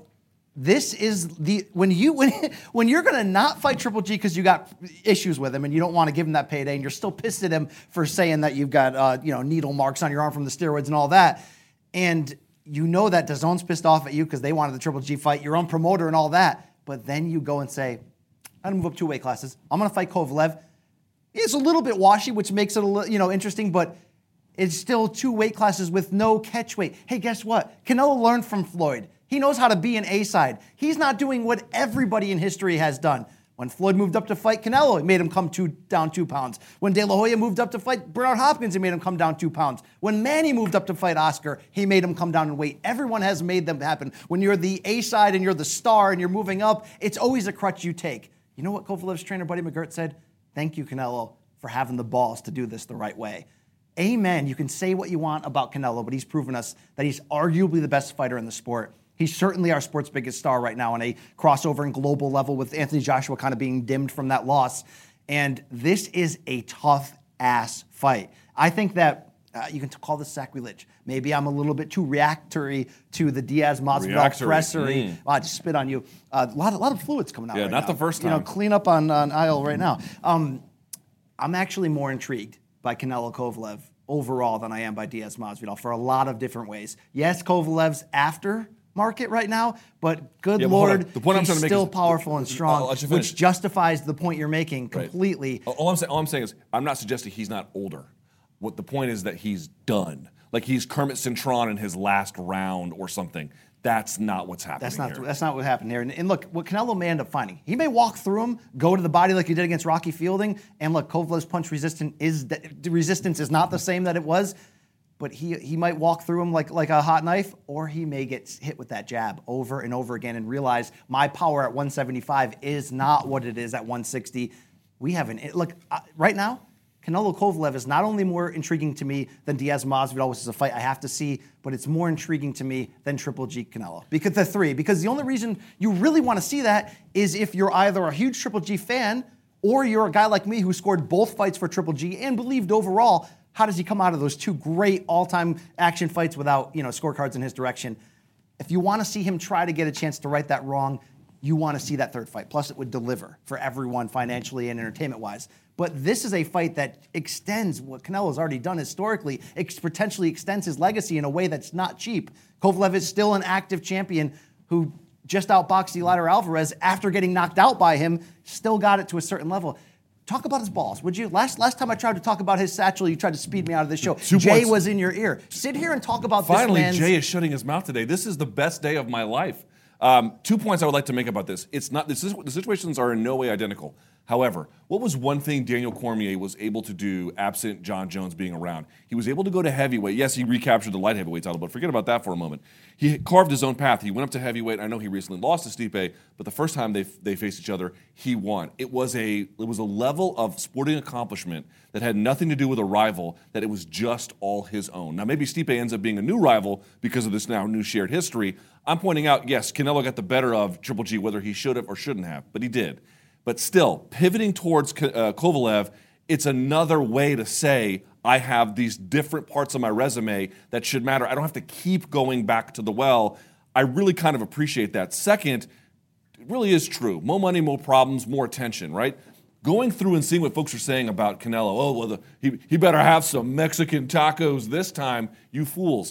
this is when you're going to not fight Triple G because you got issues with him and you don't want to give him that payday, and you're still pissed at him for saying that you've got needle marks on your arm from the steroids and all that, and you know that DAZN's pissed off at you because they wanted the Triple G fight, your own promoter and all that, but then you go and say, I'm going to move up 2 weight classes. I'm going to fight Kovalev. It's a little bit washy, which makes it a little, interesting, but it's still 2 weight classes with no catch weight. Hey, guess what? Canelo learned from Floyd. He knows how to be an A-side. He's not doing what everybody in history has done. When Floyd moved up to fight Canelo, it made him come down 2 pounds. When De La Hoya moved up to fight Bernard Hopkins, it made him come down 2 pounds. When Manny moved up to fight Oscar, he made him come down in weight. Everyone has made them happen. When you're the A-side and you're the star and you're moving up, it's always a crutch you take. You know what Kovalev's trainer, Buddy McGirt, said? Thank you, Canelo, for having the balls to do this the right way. Amen. You can say what you want about Canelo, but he's proven us that he's arguably the best fighter in the sport. He's certainly our sport's biggest star right now on a crossover and global level, with Anthony Joshua kind of being dimmed from that loss. And this is a tough-ass fight. I think that you can call this sacrilege. Maybe I'm a little bit too reactory to the Diaz-Masvidal pressery. I just spit on you. A lot of fluids coming out right now. Yeah, not the first time. Clean up on aisle right now. I'm actually more intrigued by Canelo Kovalev overall than I am by Diaz-Masvidal for a lot of different ways. Yes, Kovalev's after market right now, but good Lord, the point he's still powerful and strong, which justifies the point you're making completely. Right. All I'm saying is, I'm not suggesting he's not older. What the point is that he's done. Like he's Kermit Cintron in his last round or something. That's not what's happening here. That's not what happened here. And look, what Canelo may end up finding, he may walk through him, go to the body like he did against Rocky Fielding, and look, Kovalev's punch resistance is not the same that it was, but he might walk through him like a hot knife, or he may get hit with that jab over and over again and realize my power at 175 is not what it is at 160. Right now, Canelo Kovalev is not only more intriguing to me than Diaz Masvidal, which is a fight I have to see, but it's more intriguing to me than Triple G Canelo. Because the only reason you really want to see that is if you're either a huge Triple G fan or you're a guy like me who scored both fights for Triple G and believed overall, how does he come out of those two great all-time action fights without, scorecards in his direction? If you want to see him try to get a chance to right that wrong, you want to see that third fight. Plus, it would deliver for everyone financially and entertainment-wise. But this is a fight that extends what Canelo's already done historically. It potentially extends his legacy in a way that's not cheap. Kovalev is still an active champion who just outboxed Eleider Alvarez after getting knocked out by him, still got it to a certain level. Talk about his balls, would you? Last time I tried to talk about his satchel, you tried to speed me out of the show. Jay was in your ear. Sit here and talk about Finally, this man's... Jay is shutting his mouth today. This is the best day of my life. 2 points I would like to make about this. The situations are in no way identical. However, what was one thing Daniel Cormier was able to do absent John Jones being around? He was able to go to heavyweight. Yes, he recaptured the light heavyweight title, but forget about that for a moment. He carved his own path. He went up to heavyweight. I know he recently lost to Stipe, but the first time they faced each other, he won. It was a level of sporting accomplishment that had nothing to do with a rival, that it was just all his own. Now, maybe Stipe ends up being a new rival because of this now new shared history. I'm pointing out, yes, Canelo got the better of Triple G, whether he should have or shouldn't have, but he did. But still, pivoting towards Kovalev, it's another way to say I have these different parts of my resume that should matter. I don't have to keep going back to the well. I really kind of appreciate that. Second, it really is true. More money, more problems, more attention, right? Going through and seeing what folks are saying about Canelo, he better have some Mexican tacos this time, you fools.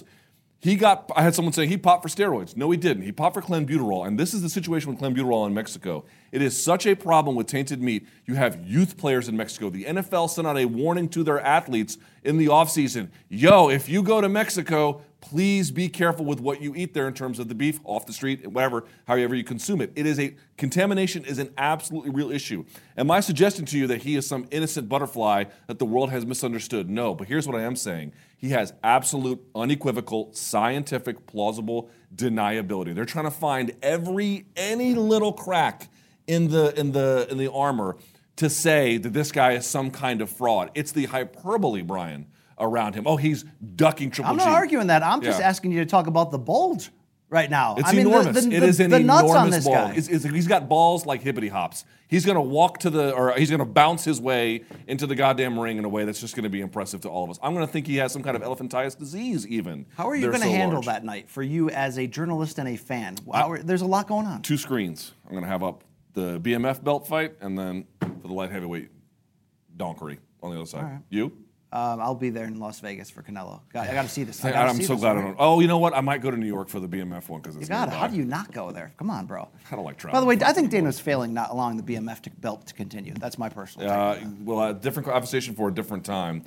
I had someone saying he popped for steroids. No, he didn't. He popped for clenbuterol. And this is the situation with clenbuterol in Mexico. It is such a problem with tainted meat. You have youth players in Mexico. The NFL sent out a warning to their athletes in the offseason. If you go to Mexico, please be careful with what you eat there in terms of the beef off the street, whatever, however you consume it. Contamination is an absolutely real issue. Am I suggesting to you that he is some innocent butterfly that the world has misunderstood? No, but here's what I am saying. He has absolute, unequivocal, scientific, plausible deniability. They're trying to find any little crack in the armor to say that this guy is some kind of fraud. It's the hyperbole, Brian, around him. Oh, he's ducking Triple G. I'm not arguing that. I'm just asking you to talk about the bulge right now. It's enormous. It is an nuts on enormous this ball. guy. He's got balls like hippity hops. He's going to he's going to bounce his way into the goddamn ring in a way that's just going to be impressive to all of us. I'm going to think he has some kind of elephantiasis disease even. How are you going to handle that night for you as a journalist and a fan? There's a lot going on. 2 screens. I'm going to have up the BMF belt fight and then for the light heavyweight donkery on the other side. Right. You? I'll be there in Las Vegas for Canelo. I got to see this. I'm so glad I don't. Oh, you know what? I might go to New York for the BMF one because it's. You got it. How do you not go there? Come on, bro. I don't like travel. By the way, I think Dana's failing not allowing the BMF belt to continue. That's my personal. Well, a different conversation for a different time.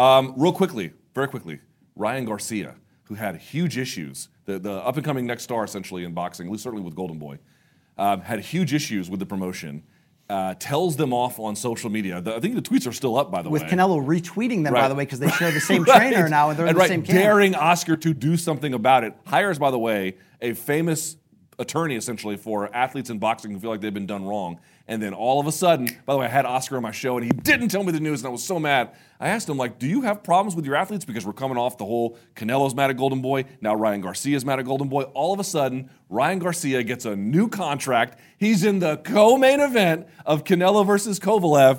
Very quickly, Ryan Garcia, who had huge issues, the up and coming next star essentially in boxing, at least certainly with Golden Boy, had huge issues with the promotion. Tells them off on social media. I think the tweets are still up, by the way. With Canelo retweeting them, by the way, because they share the same trainer now and they're in the same camp. Daring Oscar to do something about it. Hires, by the way, a famous attorney, essentially, for athletes in boxing who feel like they've been done wrong. And then all of a sudden, by the way, I had Oscar on my show, and he didn't tell me the news, and I was so mad. I asked him, do you have problems with your athletes? Because we're coming off the whole Canelo's mad at Golden Boy, now Ryan Garcia's mad at Golden Boy. All of a sudden, Ryan Garcia gets a new contract. He's in the co-main event of Canelo versus Kovalev.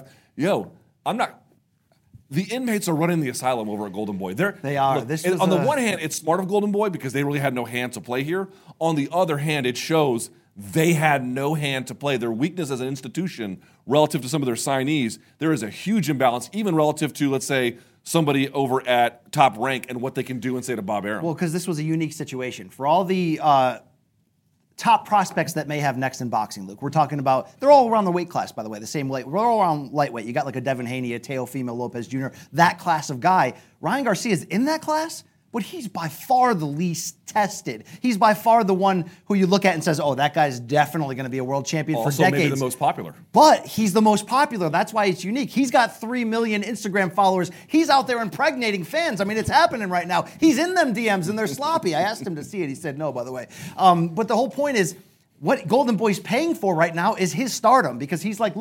The inmates are running the asylum over at Golden Boy. They are. Look, on the one hand, it's smart of Golden Boy because they really had no hand to play here. On the other hand, it shows they had no hand to play. Their weakness as an institution relative to some of their signees, there is a huge imbalance, even relative to, let's say, somebody over at Top Rank and what they can do and say to Bob Arum. Well, because this was a unique situation. For all the top prospects that may have next in boxing, Luke, we're talking about, they're all around the weight class, by the way, the same weight. We're all around lightweight. You got like a Devin Haney, a Teofimo Lopez Jr., that class of guy. Ryan Garcia is in that class, but he's by far the least tested. He's by far the one who you look at and says, oh, that guy's definitely going to be a world champion for decades. Also maybe the most popular. But he's the most popular. That's why it's unique. He's got 3 million Instagram followers. He's out there impregnating fans. I mean, it's happening right now. He's in them DMs and they're sloppy. I asked him to see it. He said no, by the way. But the whole point is, what Golden Boy's paying for right now is his stardom, because he's like, look,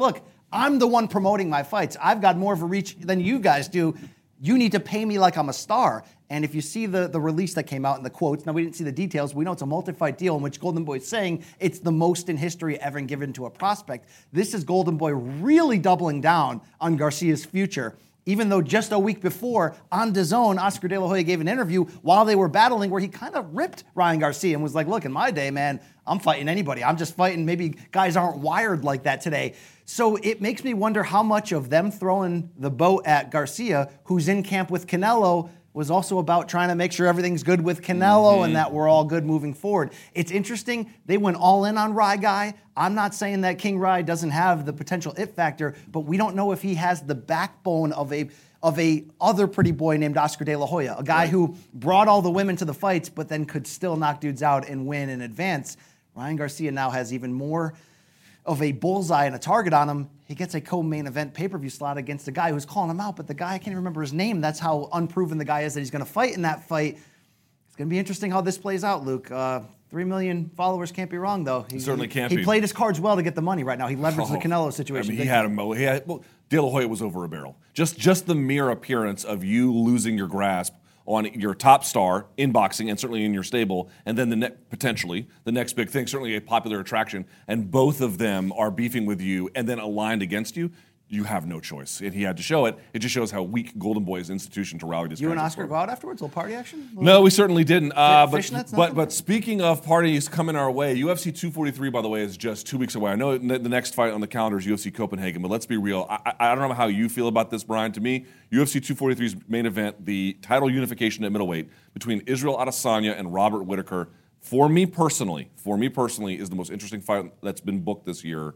I'm the one promoting my fights. I've got more of a reach than you guys do. You need to pay me like I'm a star. And if you see the release that came out in the quotes, now we didn't see the details, we know it's a multi-fight deal in which Golden Boy is saying it's the most in history ever given to a prospect. This is Golden Boy really doubling down on Garcia's future. Even though just a week before, on DAZN, Oscar De La Hoya gave an interview while they were battling where he kind of ripped Ryan Garcia and was like, look, in my day, man, I'm fighting anybody. I'm just fighting. Maybe guys aren't wired like that today. So it makes me wonder how much of them throwing the boat at Garcia, who's in camp with Canelo, was also about trying to make sure everything's good with Canelo and that we're all good moving forward. It's interesting. They went all in on Rai Guy. I'm not saying that King Rai doesn't have the potential it factor, but we don't know if he has the backbone of a other pretty boy named Oscar De La Hoya, a guy who brought all the women to the fights, but then could still knock dudes out and win in advance. Ryan Garcia now has even more of a bullseye and a target on him. He gets a co-main event pay-per-view slot against a guy who's calling him out, but the guy, I can't even remember his name. That's how unproven the guy is that he's going to fight in that fight. It's going to be interesting how this plays out, Luke. 3 million followers can't be wrong, though. He certainly can't be. He played his cards well to get the money right now. He leveraged the Canelo situation. I mean, he had him. Well, De La Hoya was over a barrel. Just the mere appearance of you losing your grasp on your top star in boxing and certainly in your stable, and then potentially the next big thing, certainly a popular attraction, and both of them are beefing with you and then aligned against you, you have no choice. And he had to show it. It just shows how weak Golden Boy's institution to rally this. You and Oscar go out afterwards? A little party action? No, we certainly didn't. Fishnets, but speaking of parties coming our way, UFC 243, by the way, is just 2 weeks away. I know the next fight on the calendar is UFC Copenhagen, but let's be real. I don't know how you feel about this, Brian. To me, UFC 243's main event, the title unification at middleweight between Israel Adesanya and Robert Whittaker, for me personally, is the most interesting fight that's been booked this year.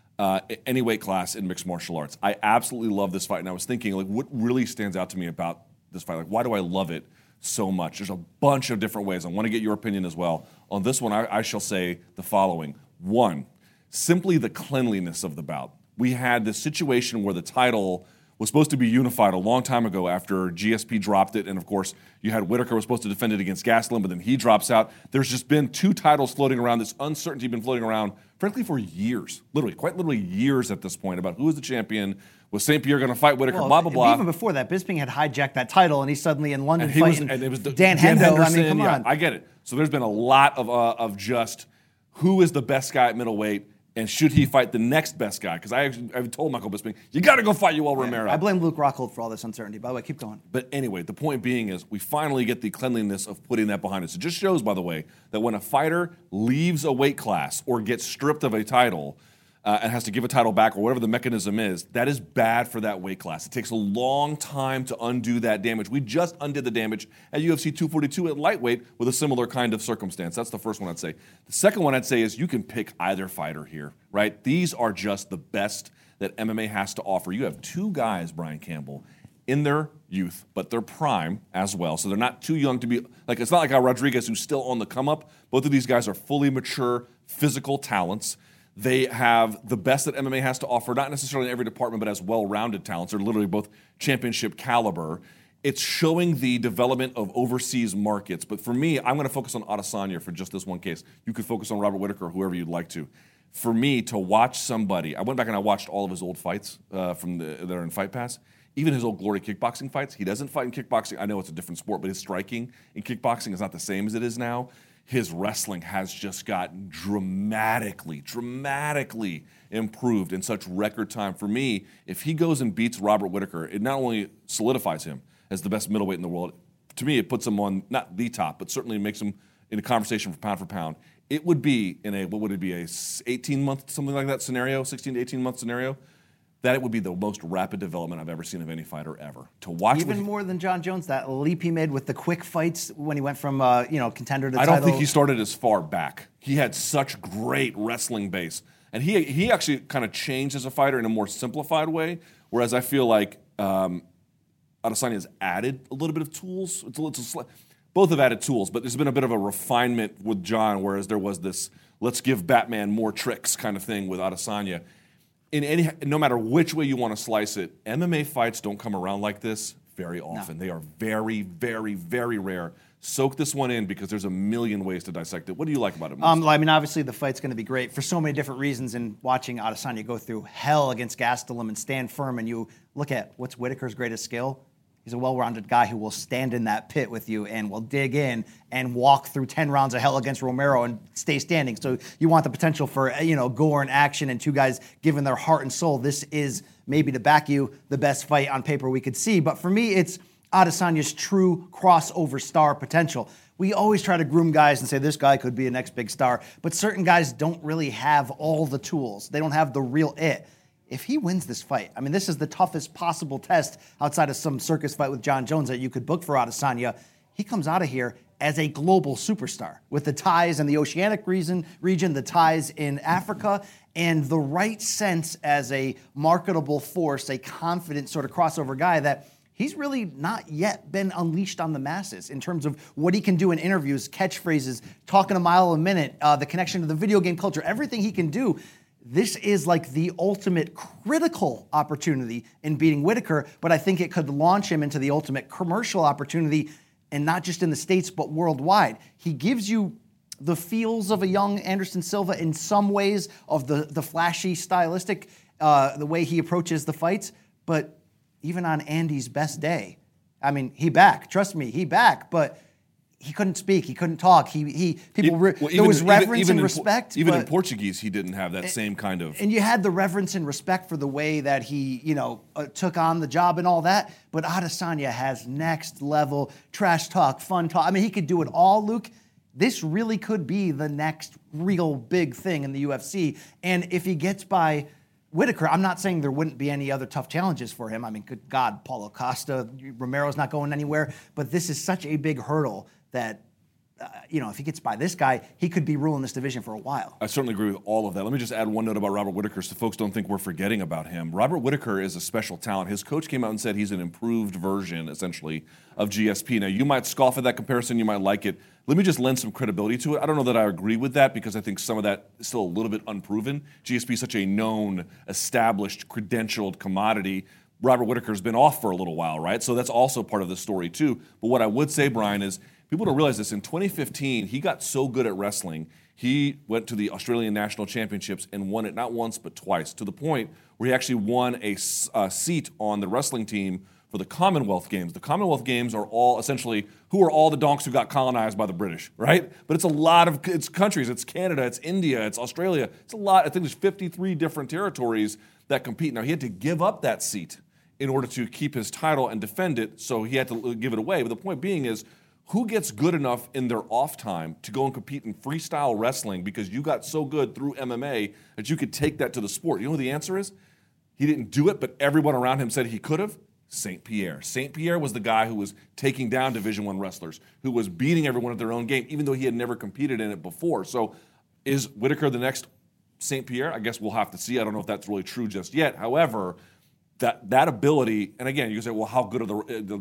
Any weight class in mixed martial arts. I absolutely love this fight, and I was thinking, like, what really stands out to me about this fight? Like, why do I love it so much? There's a bunch of different ways. I want to get your opinion as well. On this one, I shall say the following. One, simply the cleanliness of the bout. We had this situation where the title was supposed to be unified a long time ago after GSP dropped it, and of course, you had Whittaker was supposed to defend it against Gastelum, but then he drops out. There's just been 2 titles floating around, this uncertainty been floating around, frankly, for years, quite literally years at this point, about who is the champion. Was St. Pierre going to fight Whittaker, blah, blah, blah. Even before that, Bisping had hijacked that title, and he's suddenly in London fighting Dan Henderson. I mean, come on. I get it. So there's been a lot of just who is the best guy at middleweight, and should he fight the next best guy? Because I've told Michael Bisping, you got to go fight Yoel Romero. I blame Luke Rockhold for all this uncertainty. By the way, keep going. But anyway, the point being is we finally get the cleanliness of putting that behind us. It just shows, by the way, that when a fighter leaves a weight class or gets stripped of a title and has to give a title back or whatever the mechanism is, that is bad for that weight class. It takes a long time to undo that damage. We just undid the damage at UFC 242 at lightweight with a similar kind of circumstance. That's the first one I'd say. The second one I'd say is you can pick either fighter here, right? These are just the best that MMA has to offer. You have 2 guys, Brian Campbell, in their youth, but their prime as well. So they're not too young to be, like, it's not like a Rodriguez who's still on the come up. Both of these guys are fully mature physical talents. They have the best that MMA has to offer, not necessarily in every department, but as well-rounded talents. They're literally both championship caliber. It's showing the development of overseas markets. But for me, I'm going to focus on Adesanya for just this one case. You could focus on Robert Whittaker, whoever you'd like to. For me, to watch somebody, I went back and I watched all of his old fights that are in Fight Pass. Even his old Glory kickboxing fights. He doesn't fight in kickboxing. I know it's a different sport, but his striking in kickboxing is not the same as it is now. His wrestling has just gotten dramatically improved in such record time. For me, if he goes and beats Robert Whittaker, it not only solidifies him as the best middleweight in the world, to me it puts him on, not the top, but certainly makes him in a conversation for pound. It would be in a, what would it be, a 18-month, something like that scenario, 16 to 18-month scenario, that it would be the most rapid development I've ever seen of any fighter ever. To watch even more than John Jones, that leap he made with the quick fights when he went from contender to I title. don't think he started as far back. He had such great wrestling base, and he actually kind of changed as a fighter in a more simplified way. Whereas I feel like Adesanya has added a little bit of tools. Both have added tools, but there's been a bit of a refinement with John, whereas there was this let's give Batman more tricks kind of thing with Adesanya. No matter which way you want to slice it, MMA fights don't come around like this very often. No. They are very, very, very rare. soak this one in because there's a million ways to dissect it. What do you like about it most? I mean, obviously the fight's going to be great for so many different reasons. And watching Adesanya go through hell against Gastelum and stand firm, and you look at what's Whitaker's greatest skill. He's a well-rounded guy who will stand in that pit with you and will dig in and walk through 10 rounds of hell against Romero and stay standing. So you want the potential for, gore and action and two guys giving their heart and soul. This is, maybe to back you, the best fight on paper we could see. But for me, it's Adesanya's true crossover star potential. We always try to groom guys and say this guy could be a next big star, but certain guys don't really have all the tools. They don't have the real it. If he wins this fight, I mean, this is the toughest possible test outside of some circus fight with John Jones that you could book for Adesanya. He comes out of here as a global superstar with the ties in the Oceanic region, the ties in Africa, and the right sense as a marketable force, a confident sort of crossover guy that he's really not yet been unleashed on the masses in terms of what he can do in interviews, catchphrases, talking a mile a minute, the connection to the video game culture, everything he can do. This is like the ultimate critical opportunity in beating Whitaker, but I think it could launch him into the ultimate commercial opportunity, and not just in the States, but worldwide. He gives you the feels of a young Anderson Silva in some ways, of the flashy, stylistic, the way he approaches the fights, but even on Andy's best day, I mean, he back. Trust me, he back, but he couldn't speak. He couldn't talk. There was reverence and respect. Even in Portuguese, he didn't have that same kind of. And you had the reverence and respect for the way that he, took on the job and all that. But Adesanya has next level trash talk, fun talk. I mean, he could do it all, Luke. This really could be the next real big thing in the UFC. And if he gets by Whitaker, I'm not saying there wouldn't be any other tough challenges for him. I mean, good God, Paulo Costa, Romero's not going anywhere. But this is such a big hurdle that, if he gets by this guy, he could be ruling this division for a while. I certainly agree with all of that. Let me just add one note about Robert Whitaker so folks don't think we're forgetting about him. Robert Whitaker is a special talent. His coach came out and said he's an improved version, essentially, of GSP. Now, you might scoff at that comparison. You might like it. Let me just lend some credibility to it. I don't know that I agree with that because I think some of that is still a little bit unproven. GSP is such a known, established, credentialed commodity. Robert Whitaker's been off for a little while, right? So that's also part of the story, too. But what I would say, Brian, is people don't realize this. In 2015, he got so good at wrestling, he went to the Australian National Championships and won it not once but twice, to the point where he actually won a seat on the wrestling team for the Commonwealth Games. The Commonwealth Games are all essentially who are all the donks who got colonized by the British, right? But it's countries. It's Canada, it's India, it's Australia. It's a lot. I think there's 53 different territories that compete. Now, he had to give up that seat in order to keep his title and defend it, so he had to give it away. But the point being is, who gets good enough in their off time to go and compete in freestyle wrestling because you got so good through MMA that you could take that to the sport? You know what the answer is? He didn't do it, but everyone around him said he could have. St. Pierre. St. Pierre was the guy who was taking down Division I wrestlers, who was beating everyone at their own game, even though he had never competed in it before. So is Whitaker the next St. Pierre? I guess we'll have to see. I don't know if that's really true just yet. However, that ability, and again, you can say, well, how good are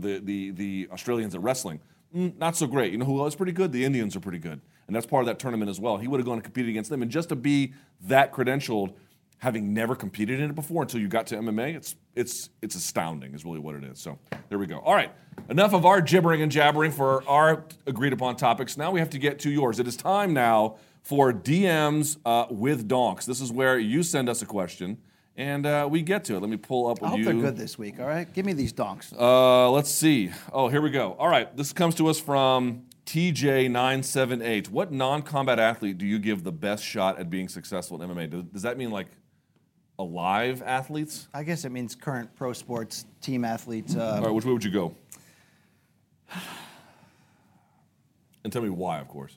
the Australians at wrestling? Not so great. You know who else is pretty good? The Indians are pretty good. And that's part of that tournament as well. He would have gone and competed against them. And just to be that credentialed, having never competed in it before until you got to MMA, it's astounding is really what it is. So there we go. All right, enough of our gibbering and jabbering for our agreed upon topics. Now we have to get to yours. It is time now for DMs with Donks. This is where you send us a question and we get to it. Let me pull up. I hope they're good this week. All right, give me these donks. Let's see. Oh, here we go. All right, this comes to us from TJ978. What non-combat athlete do you give the best shot at being successful in MMA? Does that mean like alive athletes? I guess it means current pro sports team athletes. All right, which way would you go? And tell me why, of course.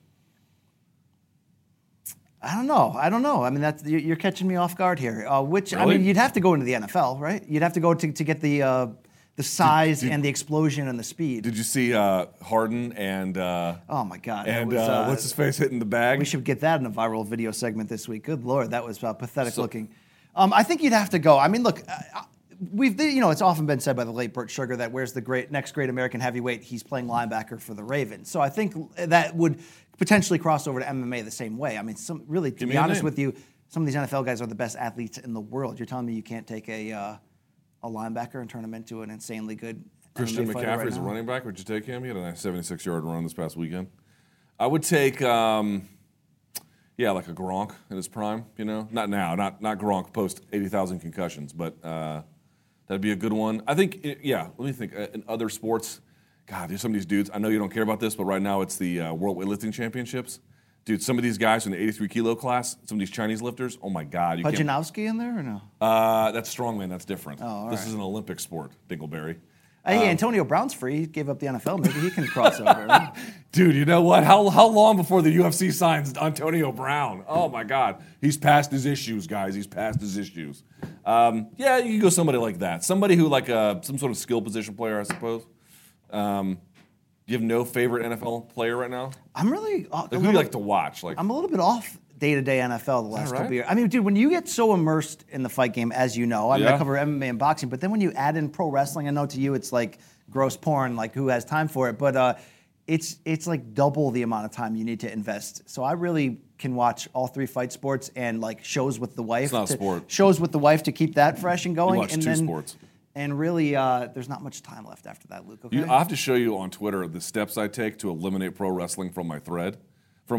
I don't know. I mean, you're catching me off guard here. Really? I mean, you'd have to go into the NFL, right? You'd have to go to get the size and the explosion and the speed. Did you see Harden and oh my God, and what's his face hitting the bag? We should get that in a viral video segment this week. Good Lord, that was pathetic looking. I think you'd have to go. I mean, look, it's often been said by the late Burt Sugar that where's the next great American heavyweight? He's playing linebacker for the Ravens. So I think that would potentially cross over to MMA the same way. I mean, to be honest with you, some of these NFL guys are the best athletes in the world. You're telling me you can't take a linebacker and turn him into an insanely good Christian MMA fighter McCaffrey right is a now. running back. Would you take him? He had a nice 76-yard run this past weekend. I would take, like a Gronk in his prime. Not now, not Gronk post 80,000 concussions, but that'd be a good one. I think, Let me think. In other sports, God, there's some of these dudes. I know you don't care about this, but right now it's the World Weightlifting Championships. Dude, some of these guys in the 83 kilo class, some of these Chinese lifters, oh my God. Pudzianowski in there or no? That's strongman. That's different. all This right. is an Olympic sport, Dingleberry. Hey, Antonio Brown's free. He gave up the NFL. Maybe he can cross over. Dude, you know what? How long before the UFC signs Antonio Brown? Oh my God, he's past his issues, guys. He's past his issues. You can go somebody like that. Somebody who some sort of skill position player, I suppose. Do you have no favorite NFL player right now? I'm really. Who do you like to watch? I'm a little bit off day-to-day NFL the last right? couple years. I mean, dude, when you get so immersed in the fight game, as you know, I Yeah. cover MMA and boxing, but then when you add in pro wrestling, I know to you it's like gross porn, like who has time for it? But it's like double the amount of time you need to invest. So I really can watch all three fight sports and like shows with the wife. It's not a sport. Shows with the wife to keep that fresh and going. watch and two then, sports. And really, there's not much time left after that, Luke. Okay. I have to show you on Twitter the steps I take to eliminate pro wrestling from my thread, from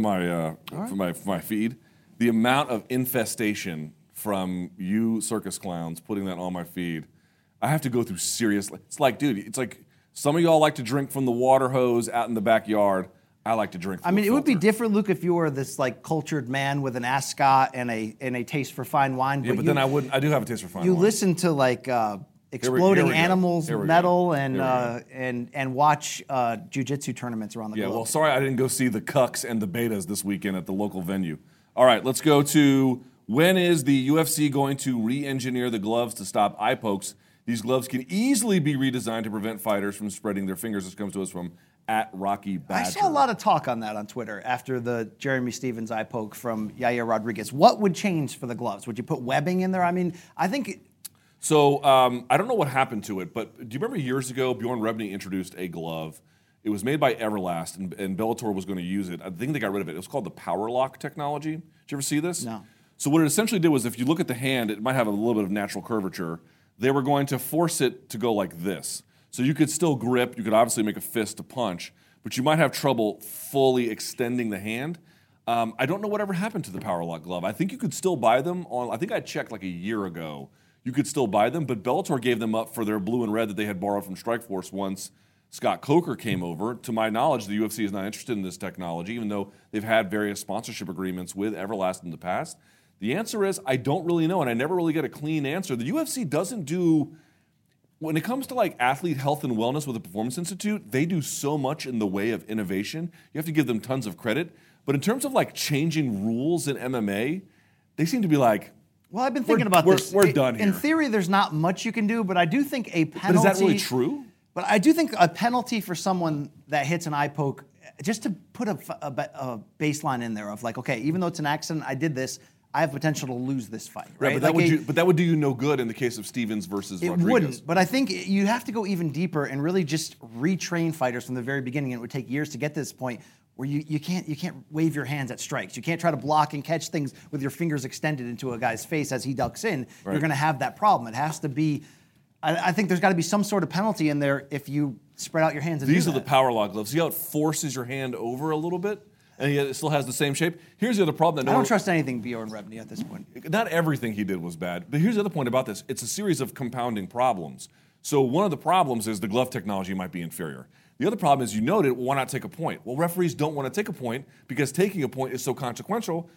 my feed. The amount of infestation from you circus clowns putting that on my feed, I have to go through seriously. It's like, dude, it's like some of y'all like to drink from the water hose out in the backyard. I like to drink from I mean, the it would be filter. different, Luke, if you were this like cultured man with an ascot and a taste for fine wine. Yeah, but you, then I do have a taste for fine you wine. listen to like here exploding we go. animals, Here we go. metal, Here we go. and watch jujitsu tournaments around the Yeah, globe. well, sorry I didn't go see the Cucks and the Betas this weekend at the local venue. All right, let's go to when is the UFC going to re-engineer the gloves to stop eye pokes? These gloves can easily be redesigned to prevent fighters from spreading their fingers. This comes to us from @RockyBadger. I saw a lot of talk on that on Twitter after the Jeremy Stevens eye poke from Yair Rodriguez. What would change for the gloves? Would you put webbing in there? I mean, I think So I don't know what happened to it, but do you remember years ago Bjorn Rebney introduced a glove? It was made by Everlast, and Bellator was going to use it. I think they got rid of it. It was called the Power Lock technology. Did you ever see this? No. So what it essentially did was, if you look at the hand, it might have a little bit of natural curvature. They were going to force it to go like this. So you could still grip. You could obviously make a fist to punch, but you might have trouble fully extending the hand. I don't know whatever happened to the Power Lock glove. I think you could still buy them on. I think I checked like a year ago. You could still buy them, but Bellator gave them up for their blue and red that they had borrowed from Strikeforce once Scott Coker came over. To my knowledge, the UFC is not interested in this technology, even though they've had various sponsorship agreements with Everlast in the past. The answer is I don't really know, and I never really get a clean answer. The UFC doesn't do, when it comes to like athlete health and wellness with the Performance Institute, they do so much in the way of innovation. You have to give them tons of credit. But in terms of like changing rules in MMA, they seem to be like, well, I've been thinking about this. We're done In here. theory, there's not much you can do, but I do think a penalty. But is that really true? But I do think a penalty for someone that hits an eye poke, just to put a baseline in there of like, okay, even though it's an accident, I did this, I have potential to lose this fight, right? But that would do you no good in the case of Stevens versus It Rodriguez. wouldn't, but I think you have to go even deeper and really just retrain fighters from the very beginning. And it would take years to get to this point where you can't wave your hands at strikes. You can't try to block and catch things with your fingers extended into a guy's face as he ducks in. Right. You're going to have that problem. It has to be. I think there's got to be some sort of penalty in there if you spread out your hands. And These do are the that. Power Lock gloves. See how it forces your hand over a little bit, and yet it still has the same shape. Here's the other problem that I don't trust anything Bjorn Rebney at this point. Not everything he did was bad, but here's the other point about this. It's a series of compounding problems. So one of the problems is the glove technology might be inferior. The other problem is, you noted, why not take a point? Well, referees don't want to take a point because taking a point is so consequential,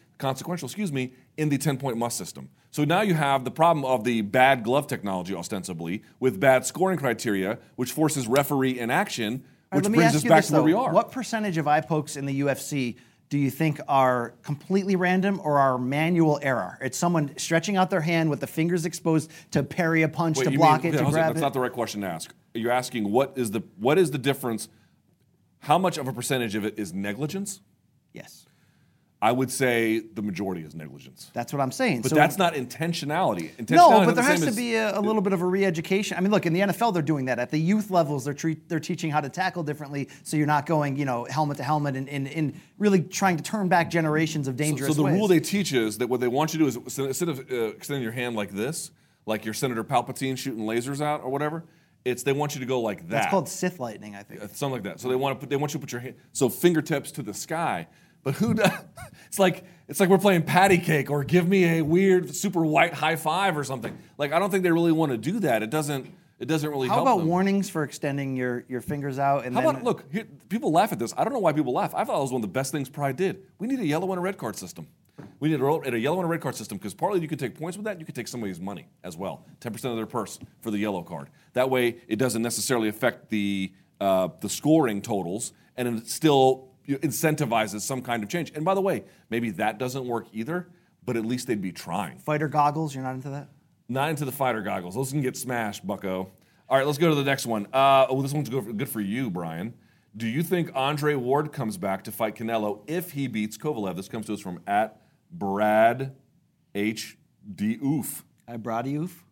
in the 10-point must system. So now you have the problem of the bad glove technology, ostensibly, with bad scoring criteria, which forces referee inaction, All right, which let me brings ask us you back this, to where though. we are. What percentage of eye pokes in the UFC do you think are completely random or are manual error? It's someone stretching out their hand with the fingers exposed to parry a punch, Wait, to you block mean- it, to Jose, grab that's it. not the right question to ask. You're asking what is the difference? How much of a percentage of it is negligence? Yes, I would say the majority is negligence. that's what I'm saying. But So- that's not intentionality. Intentionality No, is but the there has same to as- be a little bit of a re-education. I mean, look, in the NFL, they're doing that. At the youth levels, they're teaching how to tackle differently, so you're not going, helmet to helmet, and really trying to turn back generations of dangerous So the ways. rule they teach is that what they want you to do is, instead of extending your hand like this, like your Senator Palpatine shooting lasers out or whatever, It's they want you to go like that. That's called Sith lightning, I think. Something like that. So they want you to put your hand, so fingertips to the sky. But who does? It's like we're playing patty cake or give me a weird super white high five or something. Like I don't think they really want to do that. It doesn't really help them. How about warnings for extending your fingers out? And How about, look, people laugh at this. I don't know why people laugh. I thought it was one of the best things Pride did. We need a yellow and a red card system. We need a yellow and a red card system because partly you can take points with that. You can take somebody's money as well, 10% of their purse for the yellow card. That way, it doesn't necessarily affect the scoring totals, and it still incentivizes some kind of change. And by the way, maybe that doesn't work either, but at least they'd be trying. Fighter goggles, you're not into that? Not into the fighter goggles. Those can get smashed, bucko. All right, let's go to the next one. This one's good for you, Brian. Do you think Andre Ward comes back to fight Canelo if he beats Kovalev? This comes to us from @Brad H.D. Oof. Brad Oof?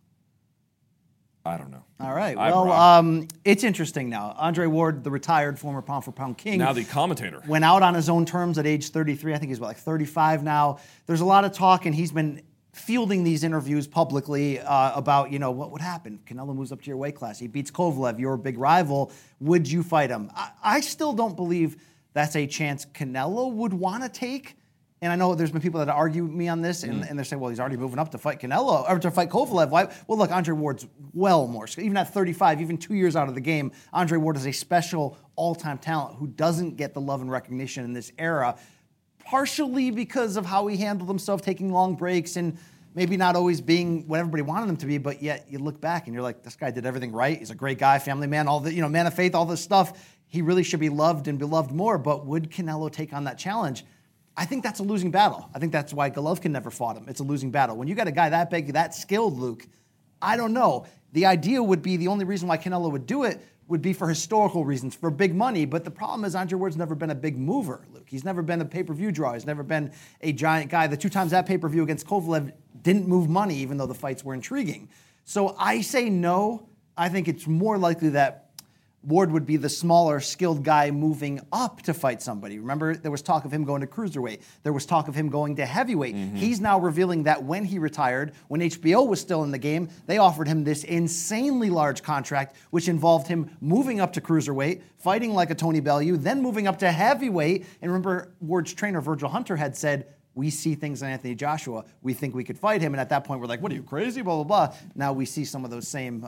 I don't know. All right. Well, it's interesting now. Andre Ward, the retired former pound-for-pound king. Now the commentator. Went out on his own terms at age 33. I think he's, 35 now. There's a lot of talk, and he's been fielding these interviews publicly about, what would happen. Canelo moves up to your weight class. He beats Kovalev, your big rival. Would you fight him? I still don't believe that's a chance Canelo would want to take. And I know there's been people that argue with me on this, and they're saying, well, he's already moving up to fight Canelo, or to fight Kovalev. Why? Well, look, Andre Ward's well more skilled. Even at 35, even 2 years out of the game, Andre Ward is a special all-time talent who doesn't get the love and recognition in this era, partially because of how he handled himself, taking long breaks and maybe not always being what everybody wanted him to be, but yet you look back and you're like, this guy did everything right. He's a great guy, family man, all the, man of faith, all this stuff. He really should be loved and beloved more, but would Canelo take on that challenge? I think that's a losing battle. I think that's why Golovkin never fought him. It's a losing battle. When you got a guy that big, that skilled, Luke, I don't know. The idea would be the only reason why Canelo would do it would be for historical reasons, for big money. But the problem is Andre Ward's never been a big mover, Luke. He's never been a pay-per-view draw. He's never been a giant guy. The 2 times that pay-per-view against Kovalev didn't move money, even though the fights were intriguing. So I say no. I think it's more likely that Ward would be the smaller, skilled guy moving up to fight somebody. Remember, there was talk of him going to cruiserweight. There was talk of him going to heavyweight. He's now revealing that when he retired, when HBO was still in the game, they offered him this insanely large contract, which involved him moving up to cruiserweight, fighting like a Tony Bellew, then moving up to heavyweight. And remember, Ward's trainer, Virgil Hunter, had said, we see things in Anthony Joshua. We think we could fight him. And at that point, we're like, what are you, crazy? Blah, blah, blah. Now we see some of those same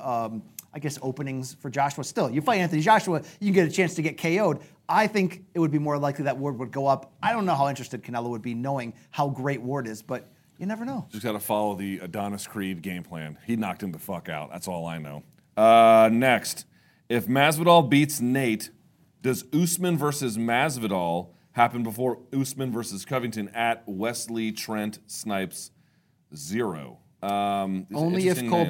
openings for Joshua. Still, you fight Anthony Joshua, you can get a chance to get KO'd. I think it would be more likely that Ward would go up. I don't know how interested Canelo would be knowing how great Ward is, but you never know. Just got to follow the Adonis Creed game plan. He knocked him the fuck out. That's all I know. Next, if Masvidal beats Nate, does Usman versus Masvidal happen before Usman versus Covington at Wesley Trent Snipes 0? Only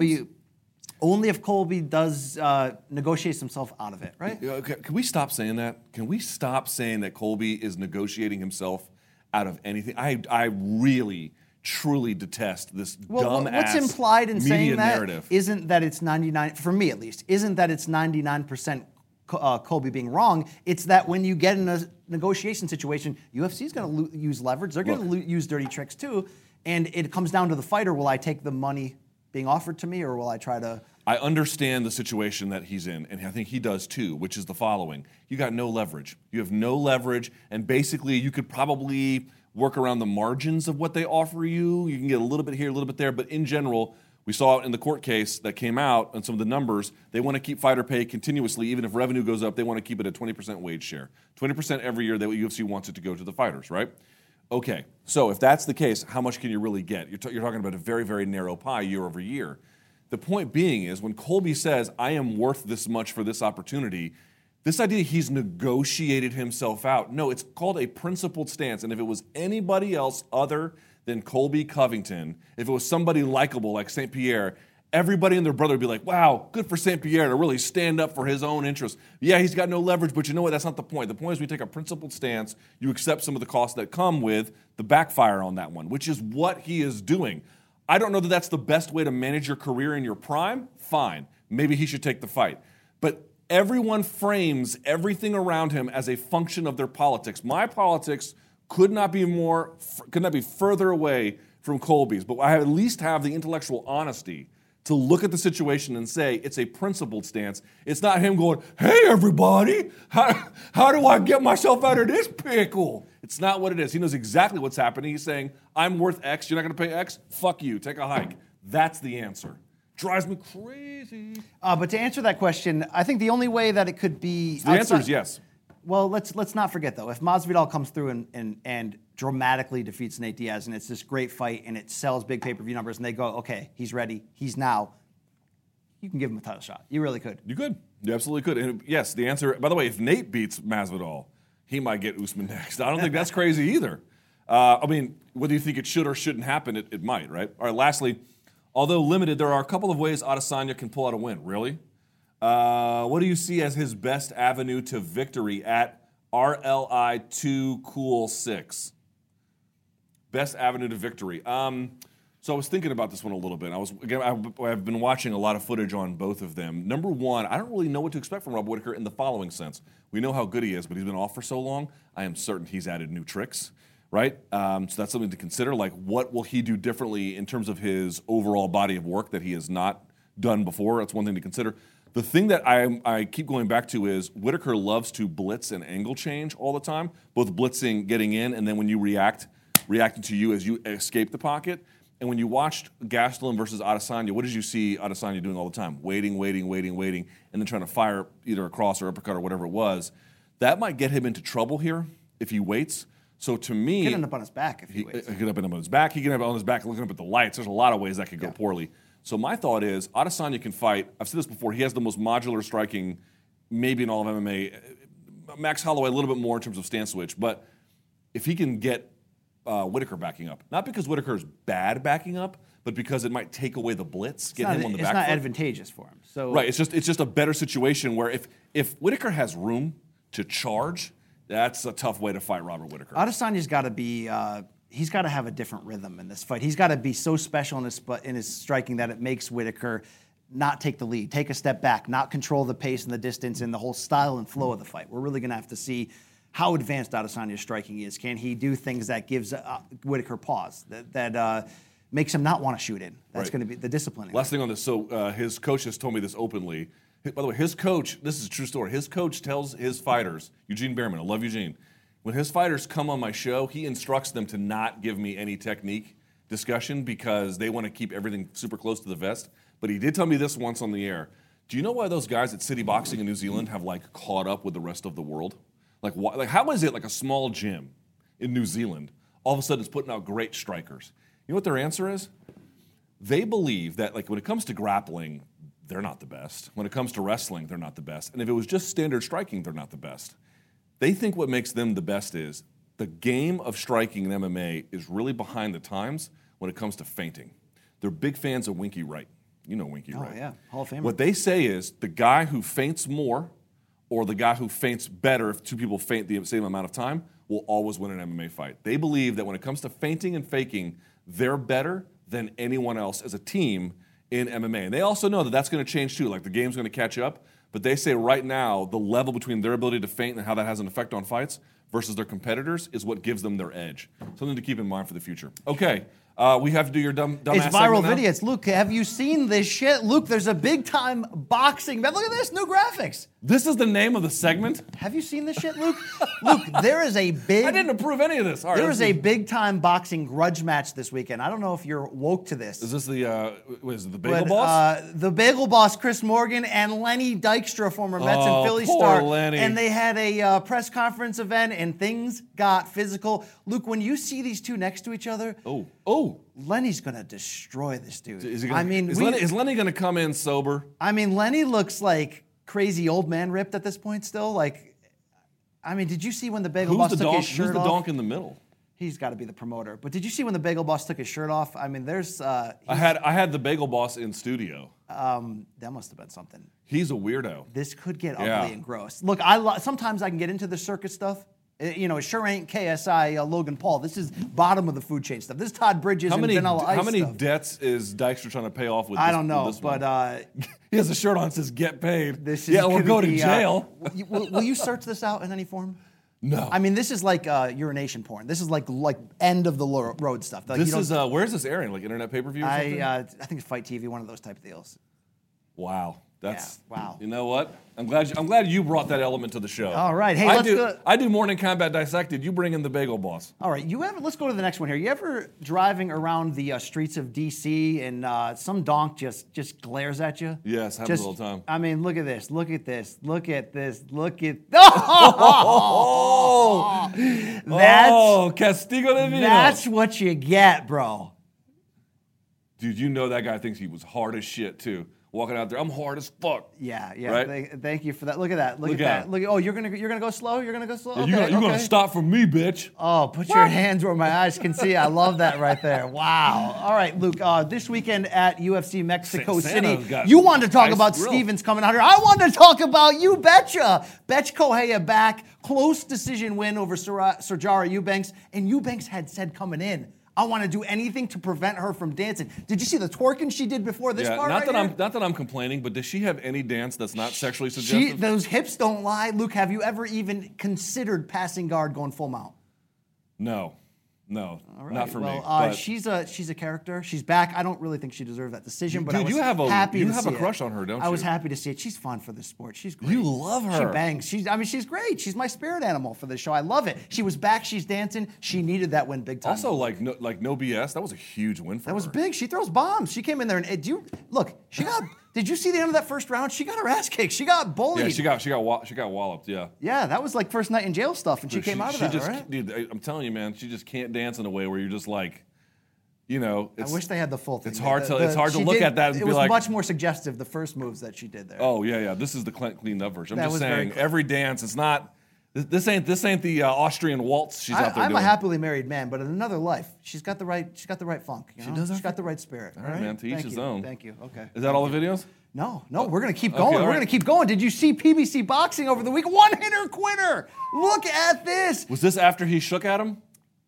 if Colby does negotiate himself out of it, right? Okay, can we stop saying that? Can we stop saying that Colby is negotiating himself out of anything? I really, truly detest this dumb-ass what's implied in saying that narrative. Isn't that it's 99, for me at least, isn't that it's 99% Colby being wrong. It's that when you get in a negotiation situation, UFC's going to use leverage. They're going to use dirty tricks too. And it comes down to the fighter. Will I take the money being offered to me, or will I try to... I understand the situation that he's in, and I think he does too, which is the following. You got no leverage. You have no leverage, and basically you could probably work around the margins of what they offer you. You can get a little bit here, a little bit there, but in general, we saw it in the court case that came out and some of the numbers. They want to keep fighter pay continuously. Even if revenue goes up, they want to keep it at 20% wage share. 20% every year that UFC wants it to go to the fighters, right? Okay, so if that's the case, how much can you really get? You're talking about a very, very narrow pie year over year. The point being is when Colby says, I am worth this much for this opportunity, this idea he's negotiated himself out. No, it's called a principled stance. And if it was anybody else other than Colby Covington, if it was somebody likable like St. Pierre, everybody and their brother would be like, wow, good for St. Pierre to really stand up for his own interests. Yeah, he's got no leverage, but you know what? That's not the point. The point is we take a principled stance. You accept some of the costs that come with the backfire on that one, which is what he is doing. I don't know that that's the best way to manage your career in your prime. Fine. Maybe he should take the fight. But everyone frames everything around him as a function of their politics. My politics could not be further away from Colby's, but I at least have the intellectual honesty to look at the situation and say it's a principled stance. It's not him going, hey, everybody, how do I get myself out of this pickle? It's not what it is. He knows exactly what's happening. He's saying, I'm worth X. You're not going to pay X? Fuck you. Take a hike. That's the answer. Drives me crazy. But to answer that question, I think the only way that it could be... The answer is yes. Well, let's not forget, though. If Masvidal comes through and dramatically defeats Nate Diaz, and it's this great fight, and it sells big pay-per-view numbers, and they go, okay, he's ready, he's now, you can give him a title shot. You really could. You could. You absolutely could. And yes, the answer, by the way, if Nate beats Masvidal, he might get Usman next. I don't think that's crazy either. I mean, whether you think it should or shouldn't happen, it might, right? All right, lastly, although limited, there are a couple of ways Adesanya can pull out a win. Really? What do you see as his best avenue to victory at RLI2Cool6? Best avenue to victory. So I was thinking about this one a little bit. I've been watching a lot of footage on both of them. Number one, I don't really know what to expect from Rob Whittaker in the following sense. We know how good he is, but he's been off for so long. I am certain he's added new tricks, right? So that's something to consider. Like, what will he do differently in terms of his overall body of work that he has not done before? That's one thing to consider. The thing that I keep going back to is Whittaker loves to blitz and angle change all the time, both blitzing, getting in, and then when you reacting to you as you escape the pocket. And when you watched Gastelum versus Adesanya, what did you see Adesanya doing all the time? Waiting, and then trying to fire either a cross or uppercut or whatever it was. That might get him into trouble here if he waits. So to me... He could end up on his back if he waits. He could end up on his back. He can end up on his back looking up at the lights. There's a lot of ways that could go poorly. So my thought is Adesanya can fight. I've said this before. He has the most modular striking maybe in all of MMA. Max Holloway a little bit more in terms of stance switch. But if he can get Whittaker backing up. Not because Whittaker is bad backing up, but because it might take away the blitz, get him on the back foot. It's not advantageous for him. So right, it's just a better situation where if Whittaker has room to charge, that's a tough way to fight Robert Whittaker. Adesanya's got to be he's got to have a different rhythm in this fight. He's got to be so special in his striking that it makes Whittaker not take the lead, take a step back, not control the pace and the distance and the whole style and flow of the fight. We're really going to have to see how advanced Adesanya's striking is. Can he do things that gives Whittaker pause, that makes him not want to shoot in? That's going to be the disciplining. Last thing on this. So his coach has told me this openly. By the way, his coach, this is a true story, his coach tells his fighters, Eugene Behrman, I love Eugene, when his fighters come on my show, he instructs them to not give me any technique discussion because they want to keep everything super close to the vest. But he did tell me this once on the air. Do you know why those guys at City Boxing in New Zealand have like caught up with the rest of the world? Like how is it like a small gym in New Zealand all of a sudden is putting out great strikers? You know what their answer is? They believe that like when it comes to grappling, they're not the best. When it comes to wrestling, they're not the best. And if it was just standard striking, they're not the best. They think what makes them the best is the game of striking in MMA is really behind the times when it comes to feinting. They're big fans of Winky Wright. You know Winky Wright. Oh, yeah. Hall of Famer. What they say is the guy who feints more or the guy who feints better, if two people feint the same amount of time, will always win an MMA fight. They believe that when it comes to feinting and faking, they're better than anyone else as a team in MMA. And they also know that that's going to change too, like the game's going to catch up. But they say right now, the level between their ability to feint and how that has an effect on fights versus their competitors is what gives them their edge. Something to keep in mind for the future. Okay. We have to do your dumbass It's viral segment now? videos. Luke, have you seen this shit? Luke, there's a big-time boxing... Look at this, new graphics. This is the name of the segment? Have you seen this shit, Luke? Luke, there is a big... I didn't approve any of this. All right, there is a big-time boxing grudge match this weekend. I don't know if you're woke to this. Is this the Bagel Boss? The Bagel Boss, Chris Morgan, and Lenny Dykstra, former Mets and Philly poor star. Lenny. And they had a press conference event, and things got physical. Luke, when you see these two next to each other... Oh. Lenny's going to destroy this dude. Is Lenny going to come in sober? I mean, Lenny looks like crazy old man ripped at this point still. Like, I mean, did you see when the Bagel Boss took his shirt off? Who's the donk in the middle? He's got to be the promoter. But did you see when the Bagel Boss took his shirt off? I mean, there's... I had the Bagel Boss in studio. That must have been something. He's a weirdo. This could get ugly and gross. Look, sometimes I can get into the circus stuff. You know, it sure ain't KSI Logan Paul. This is bottom of the food chain stuff. This is Todd Bridges and Vanilla Ice How many stuff. debts is Dykstra trying to pay off with this? I don't know, but he has a shirt on that says "Get Paid." This is or go to jail. Will you search this out in any form? I mean, this is like urination porn. This is like end of the road stuff. Like, This is where's this airing? Like internet pay-per-view or something? I think it's Fight TV, one of those type of deals. Wow. That's wow. You know what? I'm glad you brought that element to the show. All right. Hey, I do Morning Combat Dissected. You bring in the Bagel Boss. All right. Let's go to the next one here. You ever driving around the streets of DC and some donk just glares at you? Yes, happens all the time. I mean, look at this. Look at this. Look at this. Look at Castigo de Vino. That's what you get, bro. Dude, you know that guy thinks he was hard as shit too. Walking out there, I'm hard as fuck. Yeah. Right? Thank you for that. Look at that. Look at that. Look. Oh, you're gonna go slow. You're gonna go slow. Yeah, Okay, you're gonna stop for me, bitch. Oh, put your hands where my eyes can see. I love that right there. Wow. All right, Luke. This weekend at UFC Mexico City, you wanted to talk about Stevens coming out here. I wanted to talk about you betcha. Betch Correia back, close decision win over Sijara Eubanks, and Eubanks had said coming in, I want to do anything to prevent her from dancing. Did you see the twerking she did before this part? Not that I'm complaining, but does she have any dance that's not sexually suggestive? Those hips don't lie. Luke, have you ever even considered passing guard going full mount? No, Right. not for me. Well, she's a character. She's back. I don't really think she deserved that decision, but I was happy to see it. You have a crush on her, don't you? I was happy to see it. She's fun for this sport. She's great. You love her. She bangs. She's great. She's my spirit animal for this show. I love it. She was back. She's dancing. She needed that win big time. Also, like no BS. That was a huge win for her. That was big. She throws bombs. She came in there and she got. Did you see the end of that first round? She got her ass kicked. She got bullied. Yeah, she got walloped. Yeah. Yeah, that was like first night in jail stuff, and she came out of that. Right? Dude, I'm telling you, man, she just can't dance in a way where you're just like, you know. I wish they had the full thing. It's hard to look at that and be like. It was much more suggestive the first moves that she did there. Oh yeah. This is the cleaned up version. I'm just saying, every dance, it's not. This ain't the Austrian waltz she's out there doing. I'm a happily married man, but in another life, she's got the right funk. You know? She's got the right spirit. All right, man. To each his own. Thank you. Okay. Is that all the videos? No, we're gonna keep going. We're gonna keep going. Did you see PBC boxing over the week? One hitter quitter. Look at this. Was this after he shook at him?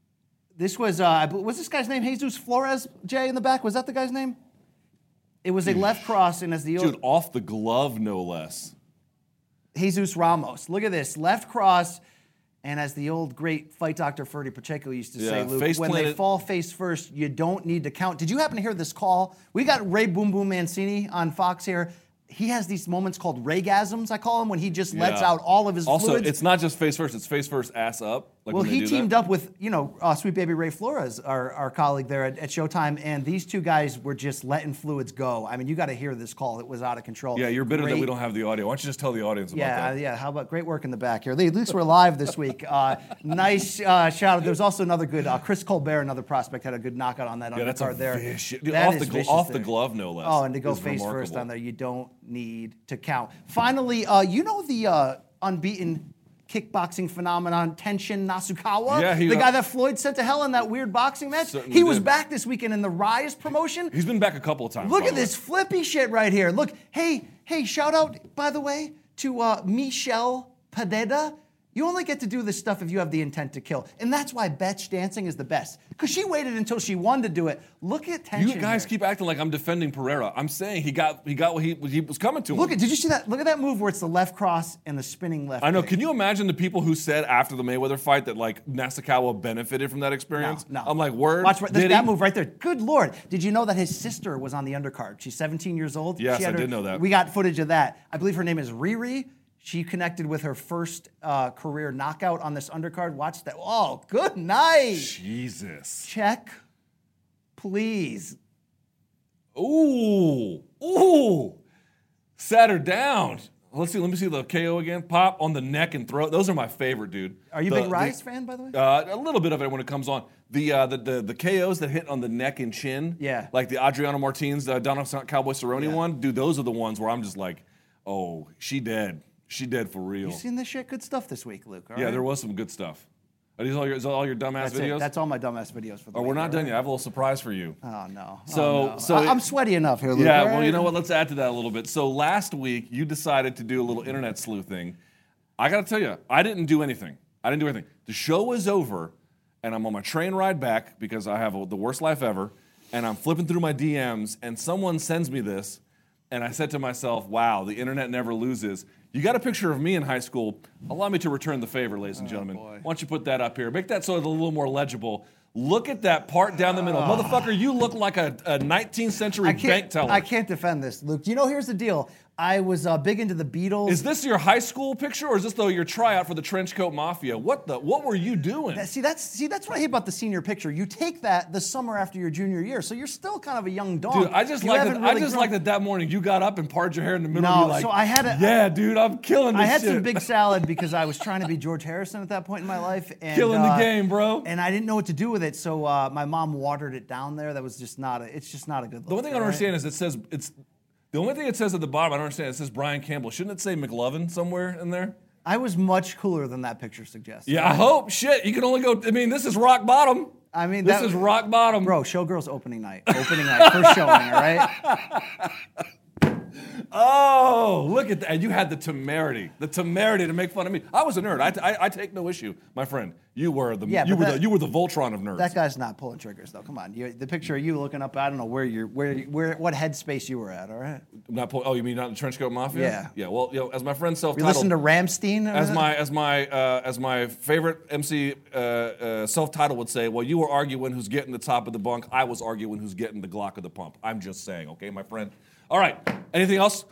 This was this guy's name Jesus Flores? Jay in the back. Was that the guy's name? It was a left cross, and as the dude off the glove, no less. Jesus Ramos. Look at this left cross. And as the old great fight doctor Ferdy Pacheco used to say, Luke, when they fall face first, you don't need to count. Did you happen to hear this call? We got Ray Boom Boom Mancini on Fox here. He has these moments called Raygasms, I call them, when he just lets out all of his fluids. Also, it's not just face first, it's face first, ass up. Like well, he teamed up with, Sweet Baby Ray Flores, our colleague there at Showtime, and these two guys were just letting fluids go. I mean, you got to hear this call. It was out of control. Yeah, you're bitter that we don't have the audio. Why don't you just tell the audience about that? Yeah, how about great work in the back here. At least we're live this week. Nice shout out. There was also another good, Chris Colbert, another prospect, had a good knockout on that undercard there. Dude, off the glove, no less. Oh, and to go face first on there, you don't need to count. Finally, the unbeaten kickboxing phenomenon, Tenshin Nasukawa, the guy that Floyd sent to hell in that weird boxing match. He was back this weekend in the Rise promotion. He's been back a couple of times. Look at this flippy shit right here. Look, hey, shout out, by the way, to Michelle Padeda. You only get to do this stuff if you have the intent to kill. And that's why Betch dancing is the best. Because she waited until she won to do it. Look at Tenshin. You guys keep acting like I'm defending Pereira. I'm saying he got what he was coming to him. Did you see that? Look at that move where it's the left cross and the spinning left. I know. kick. Can you imagine the people who said after the Mayweather fight that like Nasukawa benefited from that experience? No. I'm like, word. Watch that move right there. Good Lord. Did you know that his sister was on the undercard? She's 17 years old. Yes, I did know that. We got footage of that. I believe her name is Riri. She connected with her first career knockout on this undercard. Watch that. Oh, good night. Jesus. Check, please. Ooh. Sat her down. Let me see the KO again. Pop on the neck and throat. Those are my favorite, dude. Are you a big Rise fan, by the way? A little bit of it when it comes on. The KOs that hit on the neck and chin. Yeah. Like the Adriano Martins, Donald Cowboy Cerrone one. Dude, those are the ones where I'm just like, oh, she dead. She dead for real. You seen this shit? Good stuff this week, Luke. Yeah, there was some good stuff. Is that all your dumbass videos? That's all my dumbass videos for the week. We're not done yet. I have a little surprise for you. Oh, no. So I'm sweaty enough here, Luke. Yeah, well, you know what? Let's add to that a little bit. So last week, you decided to do a little internet sleuthing. I got to tell you, I didn't do anything. The show was over, and I'm on my train ride back because I have the worst life ever, and I'm flipping through my DMs, and someone sends me this, and I said to myself, wow, the internet never loses. You got a picture of me in high school. Allow me to return the favor, ladies and gentlemen. Boy. Why don't you put that up here? Make that so it's a little more legible. Look at that part down the middle. Motherfucker, you look like a 19th century bank teller. I can't defend this, Luke. You know, here's the deal. I was big into the Beatles. Is this your high school picture, or is this though your tryout for the Trenchcoat Mafia? What were you doing? That's what I hate about the senior picture. You take that the summer after your junior year, so you're still kind of a young dog. Dude, I just like that morning you got up and parted your hair in the middle. No, like, so I had yeah, dude, I'm killing this I had shit. some big salad because I was trying to be George Harrison at that point in my life. And, Killing the game, bro. And I didn't know what to do with it, so my mom watered it down there. That was just not it's just not a good look. The one thing I don't understand is the only thing it says at the bottom, I don't understand, it says Brian Campbell. Shouldn't it say McLovin somewhere in there? I was much cooler than that picture suggests. Yeah, I hope. Shit, you can only go, this is rock bottom. I mean, this is rock bottom. Bro, Showgirls opening night. First showing, all right? Oh, look at that. And you had the temerity to make fun of me. I was a nerd. I take no issue, my friend. You were the Voltron of nerds. That guy's not pulling triggers, though. Come on. The picture of you looking up, I don't know what headspace you were at, all right? You mean not in the Trenchcoat Mafia? Yeah. Yeah, well, as my friend self-titled. You listen to Rammstein? As my favorite MC self-titled would say, well, you were arguing who's getting the top of the bunk. I was arguing who's getting the Glock of the pump. I'm just saying, okay, my friend? All right. Anything else?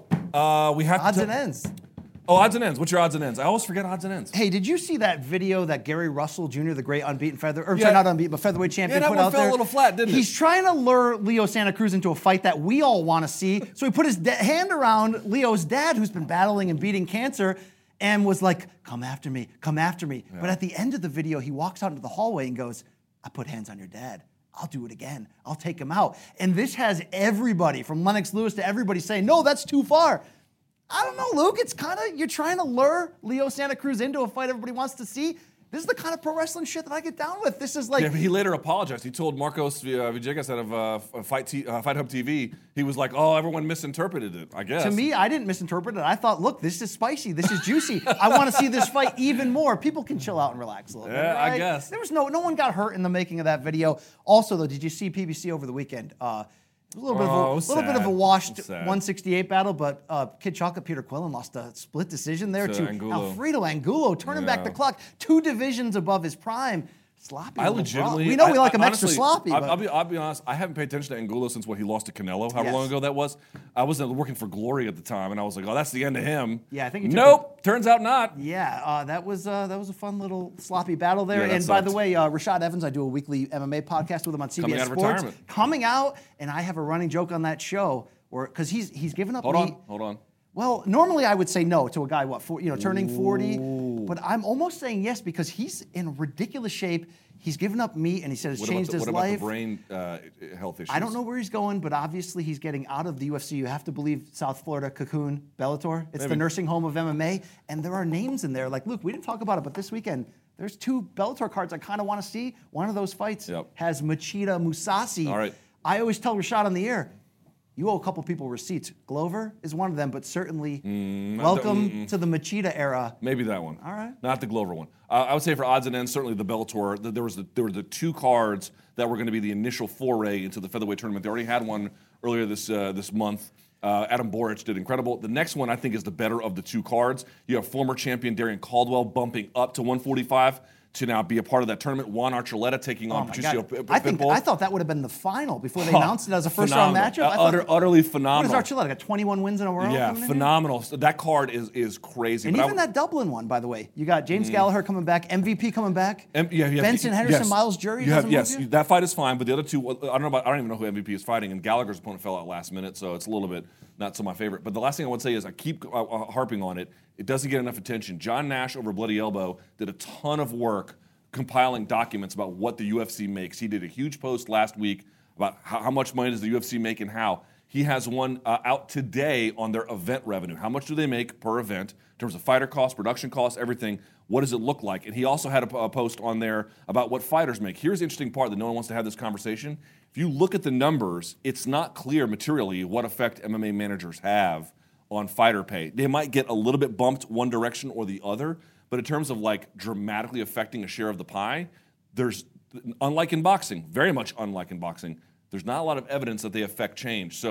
We have odds and ends. Oh, odds and ends. What's your odds and ends? I always forget odds and ends. Hey, did you see that video that Gary Russell Jr., the great unbeaten not unbeaten, but featherweight champion, put out there? Fell a little flat, didn't it? He's trying to lure Leo Santa Cruz into a fight that we all want to see. So he put his hand around Leo's dad, who's been battling and beating cancer, and was like, come after me, come after me. Yeah. But at the end of the video, he walks out into the hallway and goes, I put hands on your dad. I'll do it again. I'll take him out. And this has everybody, from Lennox Lewis to everybody, saying, no, that's too far. I don't know, Luke. It's kind of, you're trying to lure Leo Santa Cruz into a fight everybody wants to see. This is the kind of pro wrestling shit that I get down with. This is like... Yeah, but he later apologized. He told Marcos Villegas out of Fight Hub TV, he was like, oh, everyone misinterpreted it, I guess. To me, I didn't misinterpret it. I thought, look, this is spicy. This is juicy. I want to see this fight even more. People can chill out and relax a little bit, right? I guess. There was no one got hurt in the making of that video. Also, though, did you see PBC over the weekend? A little bit of a washed 168 battle, but Kid Chocolate Peter Quillen lost a split decision there to Alfredo Angulo, turning back the clock 2 divisions above his prime. Sloppy. I legitimately. We know we like him extra sloppy. I'll be honest. I haven't paid attention to Angulo since he lost to Canelo. However long ago that was. I was working for Glory at the time, and I was like, "Oh, that's the end of him." Yeah, I think. Nope. Turns out not. Yeah, that was a fun little sloppy battle there. Yeah, and by the way, Rashad Evans, I do a weekly MMA podcast with him on CBS Sports. Coming out, and I have a running joke on that show, because he's given up. Hold on. Well, normally I would say no to a guy, turning 40. But I'm almost saying yes because he's in ridiculous shape. He's given up meat, and he said it's changed his life. What about the brain health issues? I don't know where he's going, but obviously he's getting out of the UFC. You have to believe South Florida Cocoon Bellator. It's the nursing home of MMA, and there are names in there. Like, Luke, we didn't talk about it, but this weekend there's 2 Bellator cards I kind of want to see. One of those fights has Machida Musasi. All right. I always tell Rashad on the air, you owe a couple people receipts. Glover is one of them, but certainly welcome to the Machida era. Maybe that one. All right. Not the Glover one. I would say for odds and ends, certainly the Bellator. There were the 2 cards that were going to be the initial foray into the featherweight tournament. They already had one earlier this month. Adam Boric did incredible. The next one I think is the better of the 2 cards. You have former champion Darian Caldwell bumping up to 145. To now be a part of that tournament. Juan Archuleta taking on Patricio Pitbull. I thought that would have been the final before they announced it as a first-round matchup. Utterly phenomenal. What is Archuleta, got 21 wins in a row? Yeah, phenomenal. So that card is crazy. And even that Dublin one, by the way. You got James Gallagher coming back, MVP coming back, Benson Henderson, Miles Jury. That fight is fine, but the other 2, I don't even know who MVP is fighting, and Gallagher's opponent fell out last minute, so it's a little bit not so my favorite. But the last thing I would say is I keep harping on it. It doesn't get enough attention. John Nash over Bloody Elbow did a ton of work compiling documents about what the UFC makes. He did a huge post last week about how much money does the UFC make and how. He has one out today on their event revenue. How much do they make per event in terms of fighter costs, production costs, everything? What does it look like? And he also had a post on there about what fighters make. Here's the interesting part that no one wants to have this conversation. If you look at the numbers, it's not clear materially what effect MMA managers have on fighter pay. They might get a little bit bumped one direction or the other, but in terms of like dramatically affecting a share of the pie, there's, unlike in boxing, very much unlike in boxing, there's not a lot of evidence that they affect change. So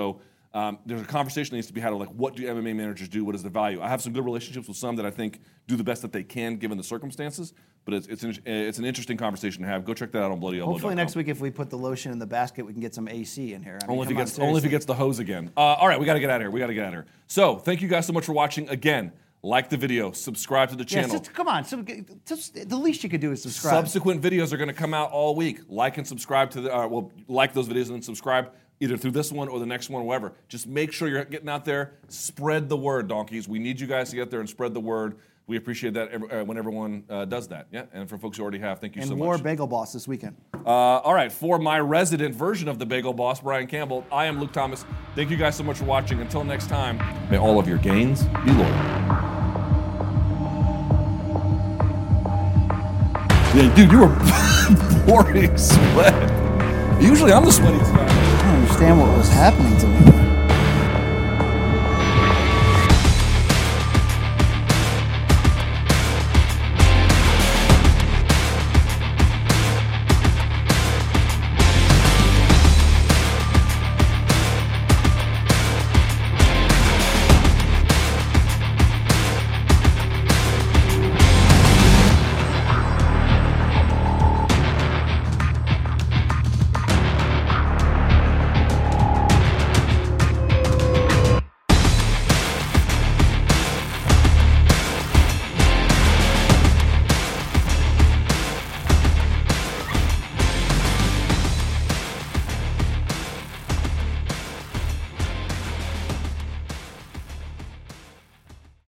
There's a conversation that needs to be had of like, what do MMA managers do? What is the value? I have some good relationships with some that I think do the best that they can given the circumstances. But it's an interesting conversation to have. Go check that out on BloodyElbow.com. Hopefully next week, if we put the lotion in the basket, we can get some AC in here. I mean, only if he gets the hose again. All right, we got to get out of here. So thank you guys so much for watching. Again, like the video, subscribe to the channel. Yes, come on. The least you could do is subscribe. Subsequent videos are going to come out all week. Like and subscribe to the. Like those videos and then subscribe either through this one or the next one, or whatever. Just make sure you're getting out there. Spread the word, donkeys. We need you guys to get there and spread the word. We appreciate that when everyone does that. Yeah, and for folks who already have, thank you so much. And more Bagel Boss this weekend. All right, for my resident version of the Bagel Boss, Brian Campbell, I am Luke Thomas. Thank you guys so much for watching. Until next time, may all of your gains be loyal. Yeah, dude, you were pouring sweat. Usually I'm the sweaty guy. I don't understand what was happening to me.